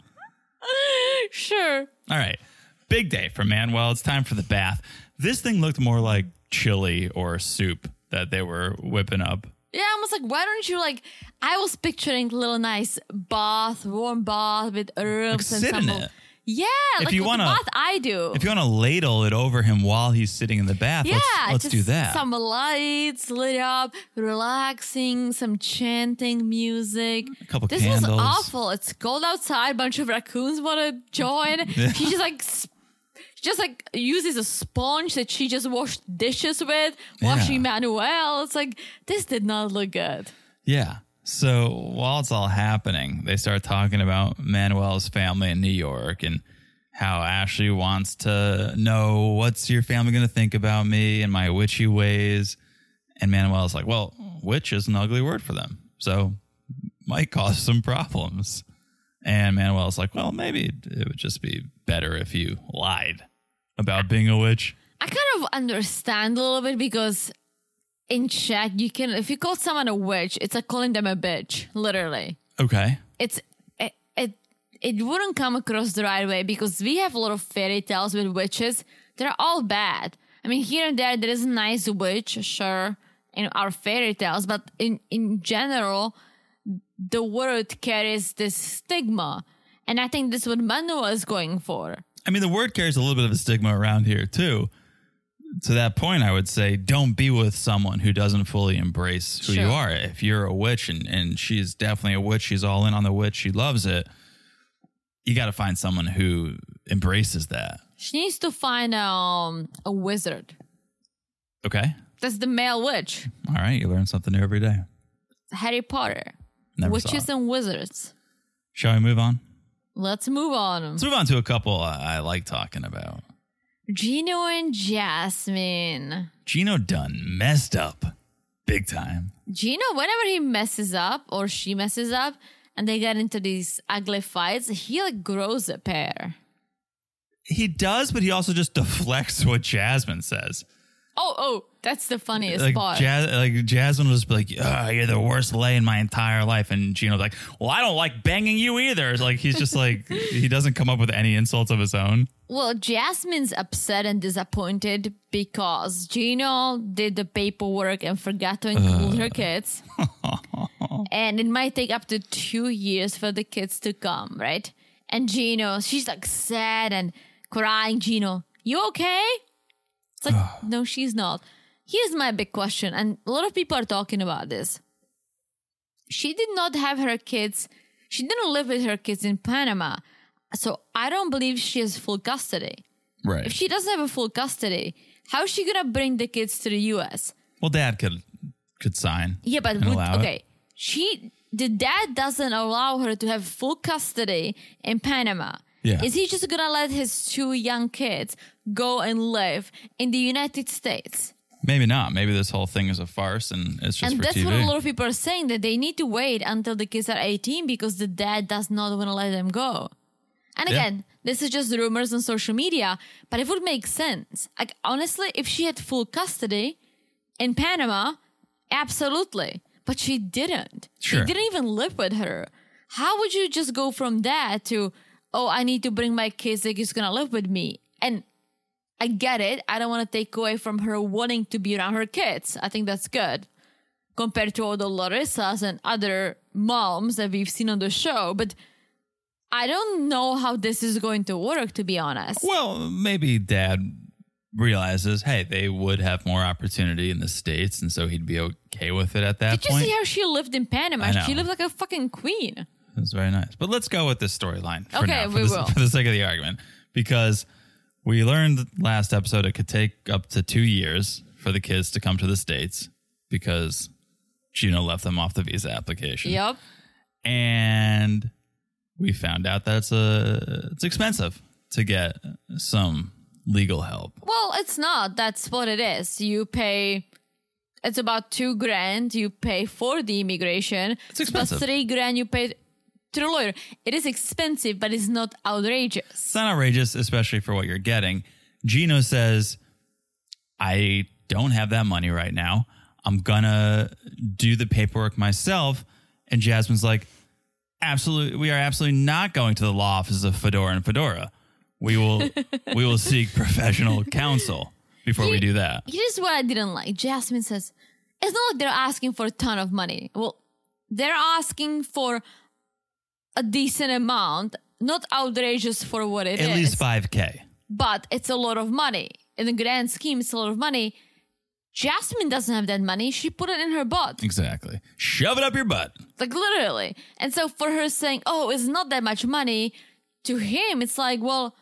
Sure. All right. Big day for Manuel. It's time for the bath. This thing looked more like chili or soup that they were whipping up. Yeah, I was like, why don't you I was picturing a little nice bath, warm bath with herbs Like and sit in some. it. Yeah, If like you the wanna- bath I do. If you want to ladle it over him while he's sitting in the bath, Yeah, let's just do that. Some lights lit up, relaxing, some chanting music. A couple This candles. was awful. It's cold outside. Bunch of raccoons want to join. She just uses a sponge that she just washed dishes with, washing Manuel. It's like, this did not look good. Yeah. So while it's all happening, they start talking about Manuel's family in New York and how Ashley wants to know what's your family going to think about me and my witchy ways. And Manuel's like, well, witch is an ugly word for them. So might cause some problems. And Manuel's like, well, maybe it would just be better if you lied about being a witch. I kind of understand a little bit because in Czech, if you call someone a witch, it's like calling them a bitch, literally. Okay. It wouldn't come across the right way because we have a lot of fairy tales with witches. They're all bad. I mean, here and there is a nice witch, sure, in our fairy tales, but in general, the word carries this stigma. And I think this is what Manuel is going for. I mean, the word carries a little bit of a stigma around here, too. To that point, I would say don't be with someone who doesn't fully embrace who you are. If you're a witch and she's definitely a witch, she's all in on the witch, she loves it, you got to find someone who embraces that. She needs to find a wizard. Okay. That's the male witch. All right. You learn something new every day. Harry Potter. Never Witches saw it. and wizards. Shall we move on? Let's move on. Let's move on to a couple I like talking about. Gino and Jasmine. Gino done messed up big time. Gino, whenever he messes up or she messes up and they get into these ugly fights, he grows a pair. He does, but he also just deflects what Jasmine says. Oh, that's the funniest Like, part. Jasmine will just be like, you're the worst lay in my entire life. And Gino's like, well, I don't like banging you either. Like, he's just like, he doesn't come up with any insults of his own. Well, Jasmine's upset and disappointed because Gino did the paperwork and forgot to include her kids. And it might take up to 2 years for the kids to come, right? And Gino, she's like sad and crying. Gino, you okay? It's like, no, she's not. Here's my big question, and a lot of people are talking about this. She did not have her kids. She didn't live with her kids in Panama. So I don't believe she has full custody. Right. If she doesn't have a full custody, how is she going to bring the kids to the U.S.? Well, dad could sign. Yeah, but okay. The dad doesn't allow her to have full custody in Panama. Yeah. Is he just going to let his 2 young kids go and live in the United States? Maybe not. Maybe this whole thing is a farce and it's just for TV. And that's what a lot of people are saying, that they need to wait until the kids are 18 because the dad does not want to let them go. And again, this is just rumors on social media, but it would make sense. Like, honestly, if she had full custody in Panama, absolutely. But she didn't. Sure. He didn't even live with her. How would you just go from that to, oh, I need to bring my kids, they're just going to live with me? And I get it. I don't want to take away from her wanting to be around her kids. I think that's good compared to all the Larissas and other moms that we've seen on the show. But I don't know how this is going to work, to be honest. Well, maybe dad realizes, hey, they would have more opportunity in the States, and so he'd be okay with it at that point. Did you see how she lived in Panama? She lived like a fucking queen. It was very nice. But let's go with this storyline for now, we will. For the sake of the argument. Because we learned last episode it could take up to 2 years for the kids to come to the States because Gino left them off the visa application. Yep. And we found out that it's expensive to get some legal help. Well, it's not. That's what it is. You pay, it's about $2,000 you pay for the immigration. It's expensive. But $3,000 you pay to the lawyer. It is expensive, but it's not outrageous. It's not outrageous, especially for what you're getting. Gino says, I don't have that money right now. I'm gonna do the paperwork myself. And Jasmine's like, absolutely, we are absolutely not going to the law offices of Fedora and Fedora. We will seek professional counsel before we do that. Here's what I didn't like. Jasmine says, it's not like they're asking for a ton of money. Well, they're asking for a decent amount, not outrageous for what it is. At least $5,000. But it's a lot of money. In the grand scheme, it's a lot of money. Jasmine doesn't have that money. She put it in her butt. Exactly. Shove it up your butt. Like, literally. And so for her saying, oh, it's not that much money, to him, it's like, well,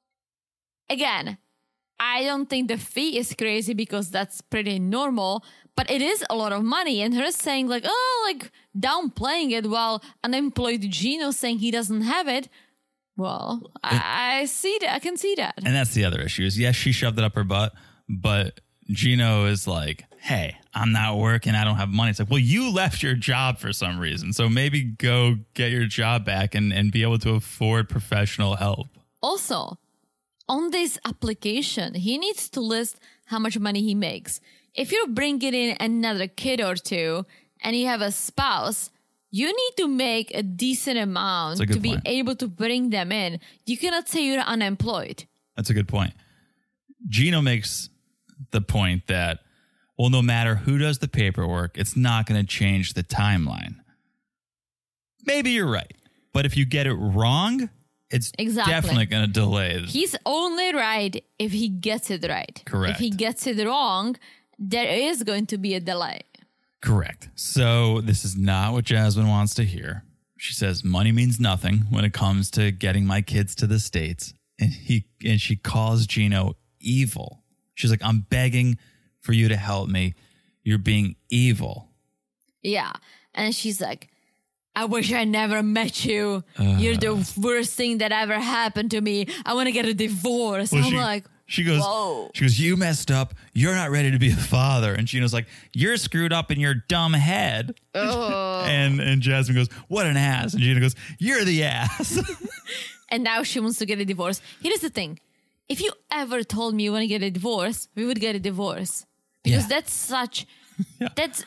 again, I don't think the fee is crazy because that's pretty normal, but it is a lot of money. And her saying like, oh, like downplaying it while unemployed Gino saying he doesn't have it. Well, I see that. I can see that. And that's the other issue is, yes, she shoved it up her butt, but Gino is like, hey, I'm not working. I don't have money. It's like, well, you left your job for some reason. So maybe go get your job back and be able to afford professional help. Also, on this application, he needs to list how much money he makes. If you're bringing in another kid or two and you have a spouse, you need to make a decent amount to be able to bring them in. You cannot say you're unemployed. That's a good point. Gino makes the point that, well, no matter who does the paperwork, it's not going to change the timeline. Maybe you're right. But if you get it wrong, it's definitely going to delay. He's only right if he gets it right. Correct. If he gets it wrong, there is going to be a delay. Correct. So this is not what Jasmine wants to hear. She says money means nothing when it comes to getting my kids to the States. And she calls Gino evil. She's like, I'm begging for you to help me. You're being evil. Yeah. And she's like, I wish I never met you. You're the worst thing that ever happened to me. I want to get a divorce. Well, she goes, whoa. She goes, you messed up. You're not ready to be a father. And Gino's like, you're screwed up in your dumb head. Oh. And Jasmine goes, what an ass. And Gino goes, you're the ass. And now she wants to get a divorce. Here's the thing. if you ever told me you want to get a divorce, we would get a divorce. Because that's such, that's,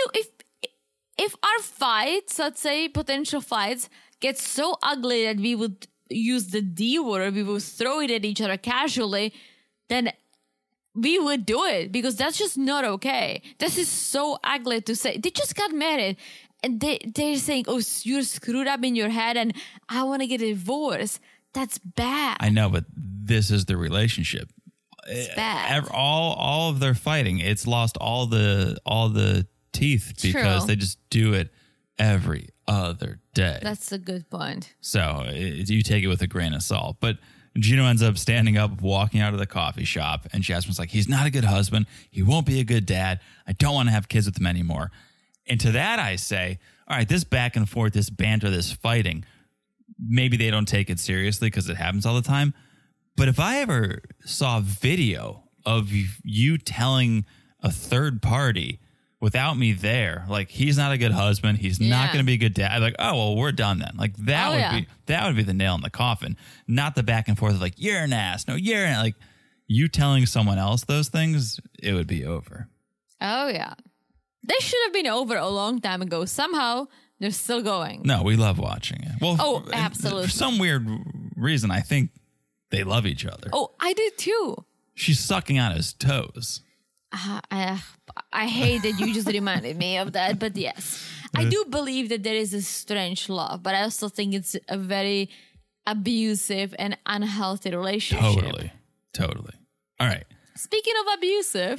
if our fights, let's say potential fights, get so ugly that we would use the D word, we would throw it at each other casually, then we would do it, because that's just not okay. This is so ugly to say. They just got married and they're saying, oh, you're screwed up in your head and I want to get a divorce. That's bad. I know, but this is the relationship. It's bad. All of their fighting, it's lost all the teeth because True. they just do it every other day. That's a good point. So you take it with a grain of salt. But Gino ends up standing up, walking out of the coffee shop, and Jasmine's like, he's not a good husband. He won't be a good dad. I don't want to have kids with him anymore. And to that I say, all right, this back and forth, this banter, this fighting, maybe they don't take it seriously because it happens all the time. But if I ever saw video of you telling a third party without me there, like, he's not a good husband, he's not going to be a good dad, I'd be like, oh, well, we're done then. Like, that would be the nail in the coffin, not the back and forth of like, you're an ass, no, you're an, like, you telling someone else those things, it would be over. Oh, yeah. They should have been over a long time ago. Somehow, they're still going. No, we love watching it. Well, absolutely. For some weird reason, I think they love each other. Oh, I did too. She's sucking on his toes. I hate that you just reminded me of that, but yes. I do believe that there is a strange love, but I also think it's a very abusive and unhealthy relationship. Totally. All right. Speaking of abusive.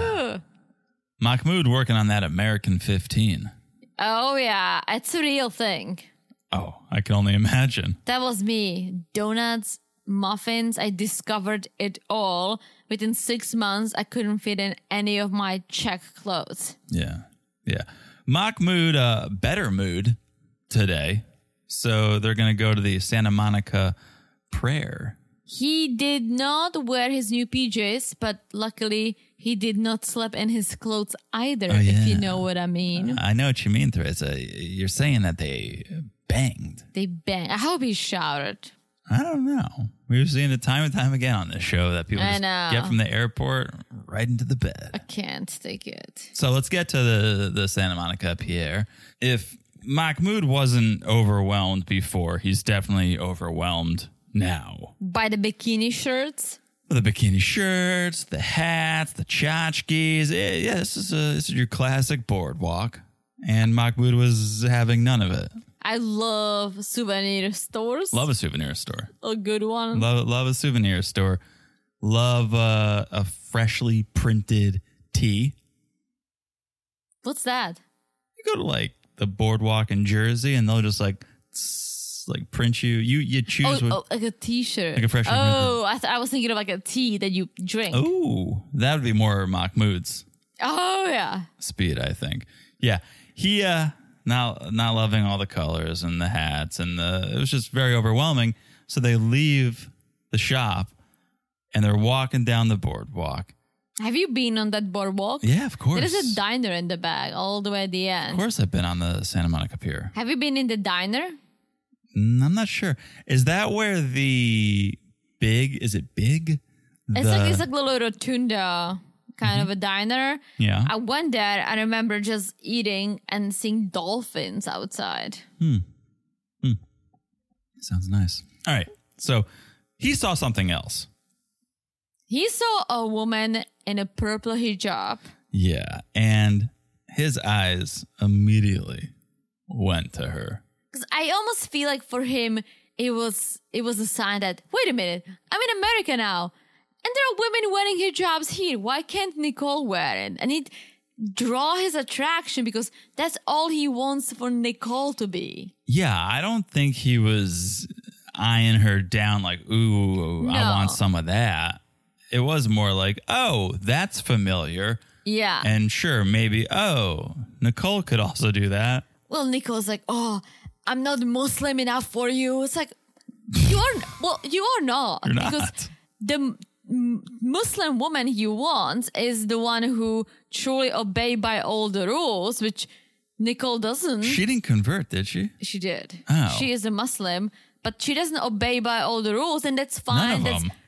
Mahmoud working on that American 15. Oh, yeah. It's a real thing. Oh, I can only imagine. That was me. Donuts, muffins. I discovered it all. Within 6 months, I couldn't fit in any of my check clothes. Yeah. Mahmoud, better mood today. So they're going to go to the Santa Monica prayer. He did not wear his new PJs, but luckily he did not sleep in his clothes either, if you know what I mean. I know what you mean, Teresa. You're saying that they banged. They banged. I hope he showered. I don't know. We've seen it time and time again on this show that people just get from the airport right into the bed. I can't take it. So let's get to the Santa Monica Pier. If Mahmoud wasn't overwhelmed before, he's definitely overwhelmed now. By the bikini shirts? The bikini shirts, the hats, the tchotchkes. Yeah, this is your classic boardwalk. And Mahmoud was having none of it. I love souvenir stores. Love a souvenir store. A good one. Love a souvenir store. Love a freshly printed tee. What's that? You go to like the boardwalk in Jersey and they'll just like print you. You choose what, like a t-shirt. Like a freshly printed. Oh, I was thinking of like a tea that you drink. Oh, that would be more Mahmoud's. Oh, yeah. Speed, I think. Yeah. He not loving all the colors and the hats and it was just very overwhelming. So they leave the shop and they're walking down the boardwalk. Have you been on that boardwalk? Yeah, of course. There is a diner in the back all the way at the end. Of course I've been on the Santa Monica Pier. Have you been in the diner? I'm not sure. Is that where is it big? It's like a little rotunda kind of a diner. Yeah. I went there. I remember just eating and seeing dolphins outside. Sounds nice. All right. So he saw something else. He saw a woman in a purple hijab. Yeah. And his eyes immediately went to her. Because I almost feel like for him, it was a sign that, wait a minute, I'm in America now. And there are women wearing hijabs here. Why can't Nicole wear it? And it draw his attraction because that's all he wants for Nicole to be. Yeah, I don't think he was eyeing her down like, ooh, no. I want some of that. It was more like, oh, that's familiar. Yeah. And sure, maybe, oh, Nicole could also do that. Well, Nicole's like, oh, I'm not Muslim enough for you. It's like, you are not. You're not. Because the Muslim woman he wants is the one who truly obey by all the rules, which Nicole doesn't. She didn't convert, did she? She did. Oh. She is a Muslim, but she doesn't obey by all the rules, and that's fine. None of them.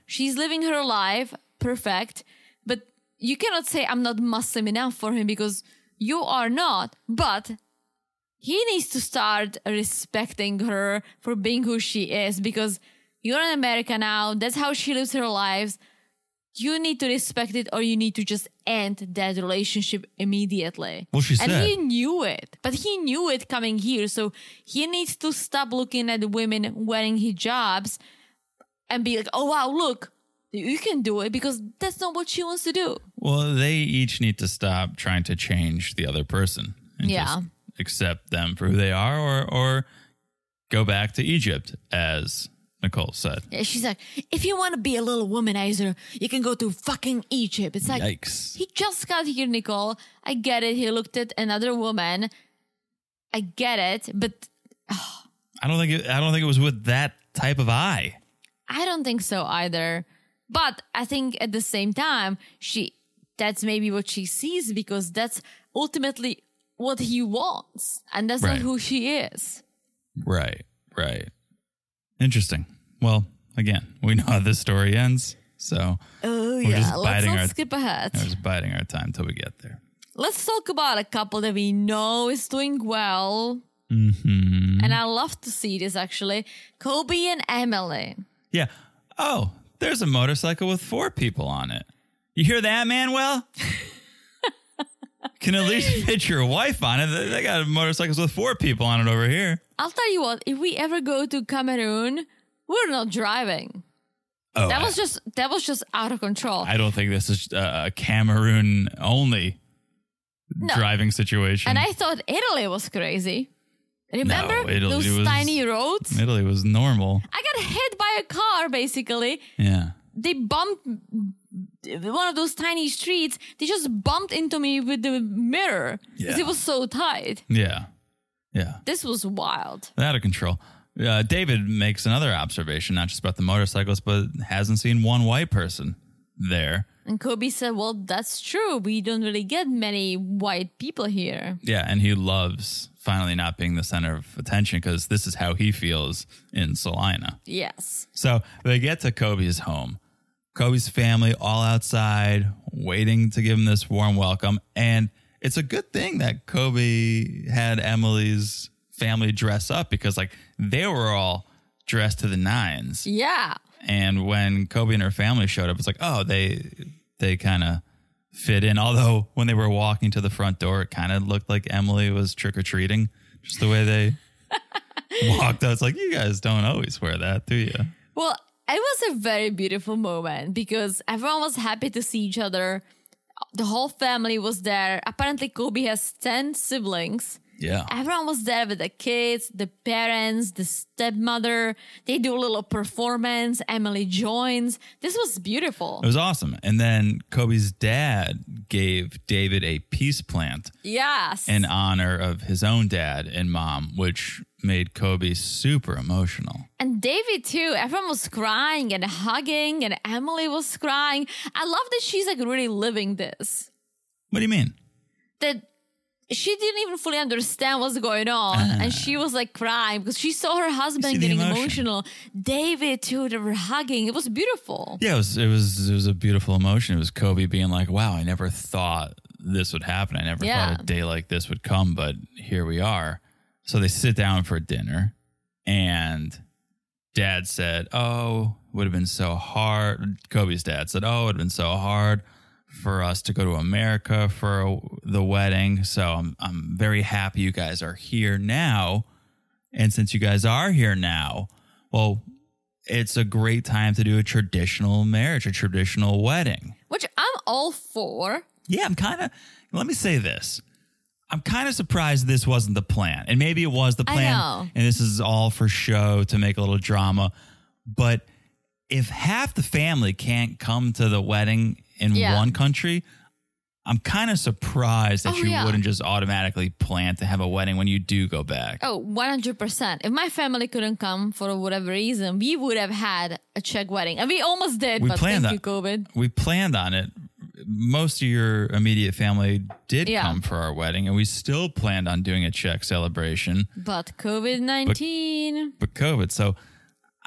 She's living her life perfect, but you cannot say I'm not Muslim enough for him because you are not. But he needs to start respecting her for being who she is because you're in America now. That's how she lives her lives. You need to respect it or you need to just end that relationship immediately. Well, she said. And he knew it. But he knew it coming here. So he needs to stop looking at women wearing hijabs and be like, oh, wow, look, you can do it because that's not what she wants to do. Well, they each need to stop trying to change the other person and just accept them for who they are or go back to Egypt, as Nicole said. Yeah, she's like, if you want to be a little womanizer, you can go to fucking Egypt. It's like, yikes. He just got here, Nicole. I get it. He looked at another woman. I get it, but I don't think it was with that type of eye. I don't think so either. But I think at the same time, that's maybe what she sees because that's ultimately what he wants. And that's not who she is. Right. Interesting. Well, again, we know how this story ends. So let's not skip ahead. We're just biding our time till we get there. Let's talk about a couple that we know is doing well. Mm-hmm. And I love to see this actually. Kobe and Emily. Yeah. Oh, there's a motorcycle with 4 people on it. You hear that, Manuel? Can at least fit your wife on it. They got motorcycles with 4 people on it over here. I'll tell you what, if we ever go to Cameroon, we're not driving. Oh, that was just out of control. I don't think this is a Cameroon only driving situation. And I thought Italy was crazy. Remember those tiny roads? Italy was normal. I got hit by a car, basically. Yeah. They bumped one of those tiny streets. They just bumped into me with the mirror because it was so tight. Yeah. This was wild. Out of control. David makes another observation, not just about the motorcycles, but hasn't seen one white person there. And Kobe said, well, that's true. We don't really get many white people here. Yeah, and he loves finally not being the center of attention because this is how he feels in Salina. Yes. So they get to Kobe's home. Kobe's family all outside waiting to give him this warm welcome. And it's a good thing that Kobe had Emily's family dress up because like they were all dressed to the nines. Yeah. And when Kobe and her family showed up, it's like, oh, they kind of fit in. Although when they were walking to the front door, it kind of looked like Emily was trick-or-treating. Just the way they walked out. It's like, you guys don't always wear that, do you? Well, it was a very beautiful moment because everyone was happy to see each other. The whole family was there. Apparently, Kobe has 10 siblings. Yeah. Everyone was there with the kids, the parents, the stepmother. They do a little performance. Emily joins. This was beautiful. It was awesome. And then Kobe's dad gave David a peace plant. Yes. In honor of his own dad and mom, which made Kobe super emotional. And David too. Everyone was crying and hugging and Emily was crying. I love that she's like really living this. What do you mean? That she didn't even fully understand what's going on. And she was like crying because she saw her husband getting emotional. David too, they were hugging. It was beautiful. Yeah, it was a beautiful emotion. It was Kobe being like, wow, I never thought this would happen. I never thought a day like this would come, but here we are. So they sit down for dinner and dad said, oh, it would have been so hard. Kobe's dad said, oh, it would have been so hard for us to go to America for the wedding. So I'm very happy you guys are here now. And since you guys are here now, well, it's a great time to do a traditional marriage, a traditional wedding. Which I'm all for. Yeah, let me say this. I'm kind of surprised this wasn't the plan. And maybe it was the plan. I know. And this is all for show to make a little drama. But if half the family can't come to the wedding in one country, I'm kind of surprised that you wouldn't just automatically plan to have a wedding when you do go back. Oh, 100%. If my family couldn't come for whatever reason, we would have had a Czech wedding. And we almost did, but thank you, COVID. We planned on it. Most of your immediate family did come for our wedding, and we still planned on doing a Czech celebration. But COVID-19. But COVID. So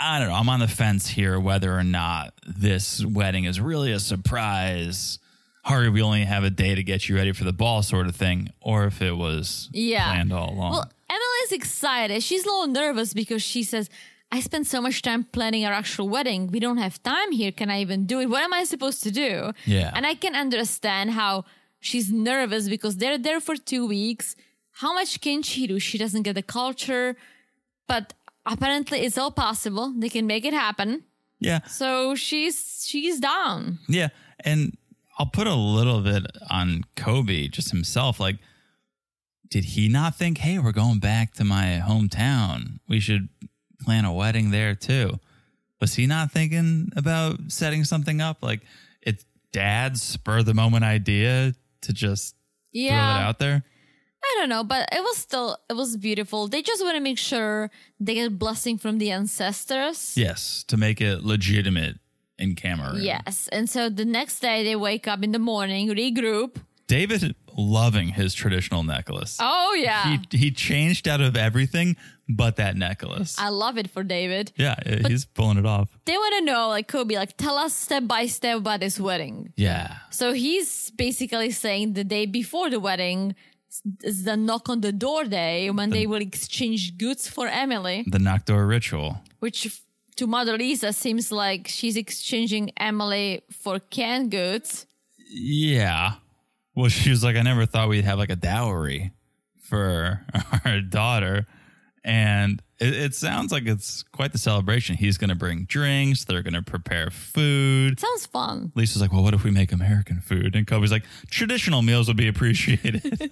I don't know. I'm on the fence here whether or not this wedding is really a surprise. Hurry, we only have a day to get you ready for the ball sort of thing, or if it was planned all along. Well, Emily's excited. She's a little nervous because she says, I spent so much time planning our actual wedding. We don't have time here. Can I even do it? What am I supposed to do? Yeah. And I can understand how she's nervous because they're there for 2 weeks. How much can she do? She doesn't get the culture, but apparently it's all possible. They can make it happen. Yeah. So she's down. Yeah. And I'll put a little bit on Kobe, just himself. Like, did he not think, hey, we're going back to my hometown. We should plan a wedding there too. Was he not thinking about setting something up? Like, it's dad's spur of the moment idea to just throw it out there? I don't know, but it was beautiful. They just want to make sure they get blessing from the ancestors. Yes, to make it legitimate in Cameroon. Yes. And so the next day they wake up in the morning, regroup. David loving his traditional necklace. Oh, yeah. He changed out of everything but that necklace. I love it for David. Yeah, he's pulling it off. They want to know, like, Kobe, like, tell us step by step about this wedding. Yeah. So he's basically saying the day before the wedding is the knock on the door day when they will exchange goods for Emily. The knock door ritual. Which to Mother Lisa seems like she's exchanging Emily for canned goods. Yeah. Well, she was like, I never thought we'd have like a dowry for our daughter. And it sounds like it's quite the celebration. He's going to bring drinks. They're going to prepare food. Sounds fun. Lisa's like, well, what if we make American food? And Kobe's like, traditional meals would be appreciated.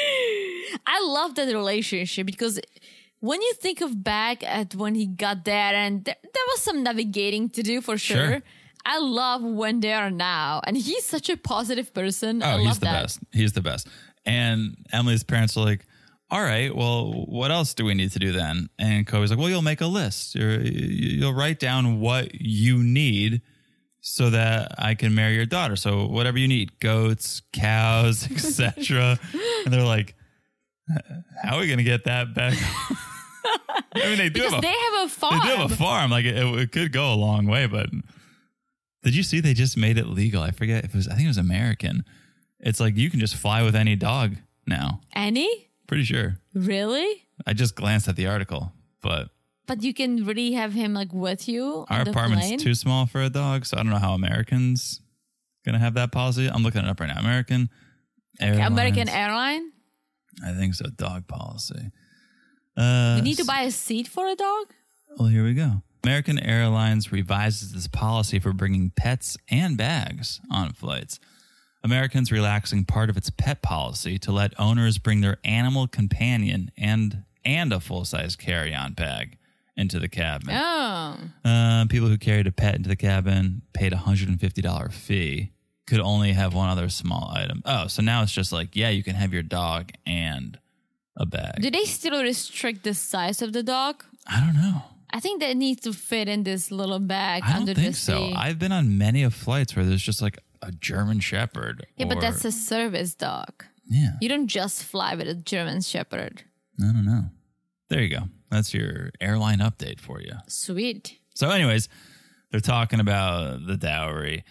I love that relationship because when you think of back at when he got there and there was some navigating to do for sure. I love when they are now. And he's such a positive person. I love he's the best. He's the best. And Emily's parents are like, all right, well, what else do we need to do then? And Kobe's like, well, you'll make a list. You'll write down what you need so that I can marry your daughter. So whatever you need, goats, cows, etc. And they're like, how are we going to get that back? I mean, they have a farm. They do have a farm. Like it could go a long way, but did you see they just made it legal? I forget if it was, I think it was American. It's like you can just fly with any dog now. Any? Pretty sure. Really? I just glanced at the article, but you can really have him like with you. Our apartment's plane? too small for a dog, so I don't know how Americans gonna have that policy. I'm looking it up right now. American Airline. I think so. Dog policy. We need to buy a seat for a dog. Well, here we go. American Airlines revises its policy for bringing pets and bags on flights. Americans relaxing part of its pet policy to let owners bring their animal companion and a full-size carry-on bag into the cabin. Oh. People who carried a pet into the cabin paid a $150 fee. Could only have one other small item. Oh, so now it's just like, yeah, you can have your dog and a bag. Do they still restrict the size of the dog? I don't know. I think that needs to fit in this little bag I under don't the think so. seat. I've been on many of flights where there's just like a German Shepherd. Yeah, but that's a service dog. Yeah. You don't just fly with a German Shepherd. I don't know. There you go. That's your airline update for you. Sweet. So anyways, they're talking about the dowry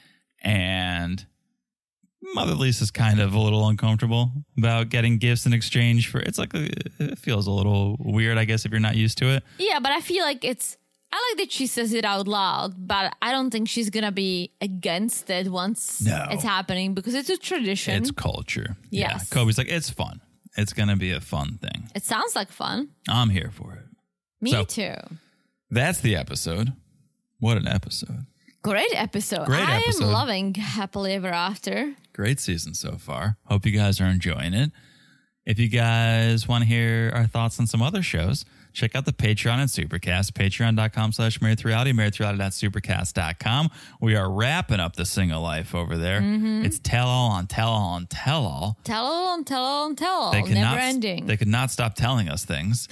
and Mother Lisa's kind of a little uncomfortable about getting gifts in exchange for, it feels a little weird, I guess, if you're not used to it. Yeah, but I feel like I like that she says it out loud, but I don't think she's going to be against it once it's happening because it's a tradition. It's culture. Yes. Yeah. Kobe's like, it's fun. It's going to be a fun thing. It sounds like fun. I'm here for it. Me too. That's the episode. What an episode. Great episode. I am loving Happily Ever After. Great season so far. Hope you guys are enjoying it. If you guys want to hear our thoughts on some other shows, check out the Patreon and Supercast, patreon.com/marriedtoreality, marriedtoreality.supercast.com. We are wrapping up the single life over there. Mm-hmm. It's tell all on tell all on tell all. Tell all on tell all on tell all. Never ending. They could not stop telling us things.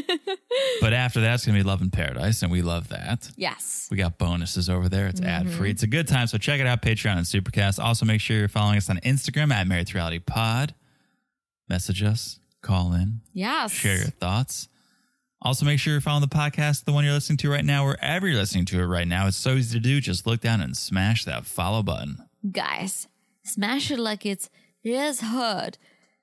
But after that, it's going to be Love in Paradise, and we love that. Yes. We got bonuses over there. It's ad-free. It's a good time, so check it out, Patreon and Supercast. Also, make sure you're following us on Instagram at Married to Reality Pod. Message us, call in, yes, share your thoughts. Also, make sure you're following the podcast, the one you're listening to right now, wherever you're listening to it right now. It's so easy to do. Just look down and smash that follow button. Guys, smash it like it's hot.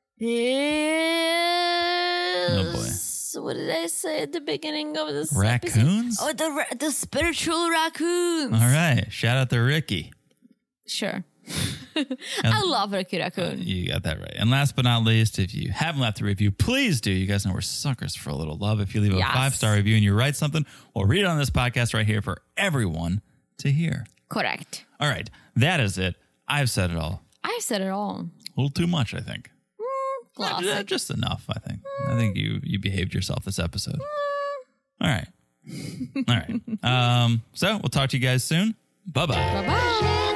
Oh boy. What did I say at the beginning of this Raccoons? episode? Oh, the spiritual raccoons. All right. Shout out to Ricky. Sure. I love Ricky Raccoon. You got that right. And last but not least, if you haven't left a review, please do. You guys know we're suckers for a little love. If you leave a 5-star review and you write something, we'll read it on this podcast right here for everyone to hear. Correct. All right. That is it. I've said it all. I've said it all. A little too much, I think. Classic. Just enough, I think. I think you behaved yourself this episode. All right. All right. So we'll talk to you guys soon. Bye-bye. Bye-bye.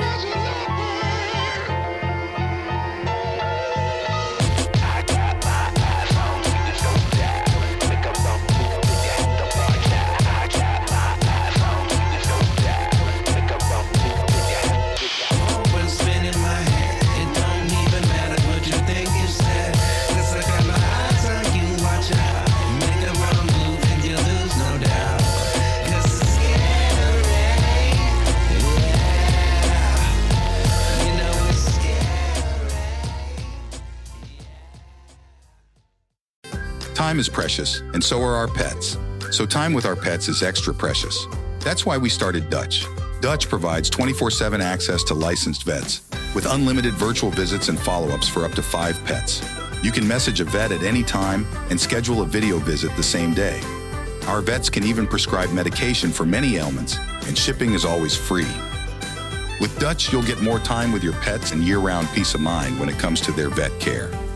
Time is precious, and so are our pets. So time with our pets is extra precious. That's why we started Dutch. Dutch provides 24/7 access to licensed vets with unlimited virtual visits and follow-ups for up to 5 pets. You can message a vet at any time and schedule a video visit the same day. Our vets can even prescribe medication for many ailments, and shipping is always free. With Dutch, you'll get more time with your pets and year-round peace of mind when it comes to their vet care.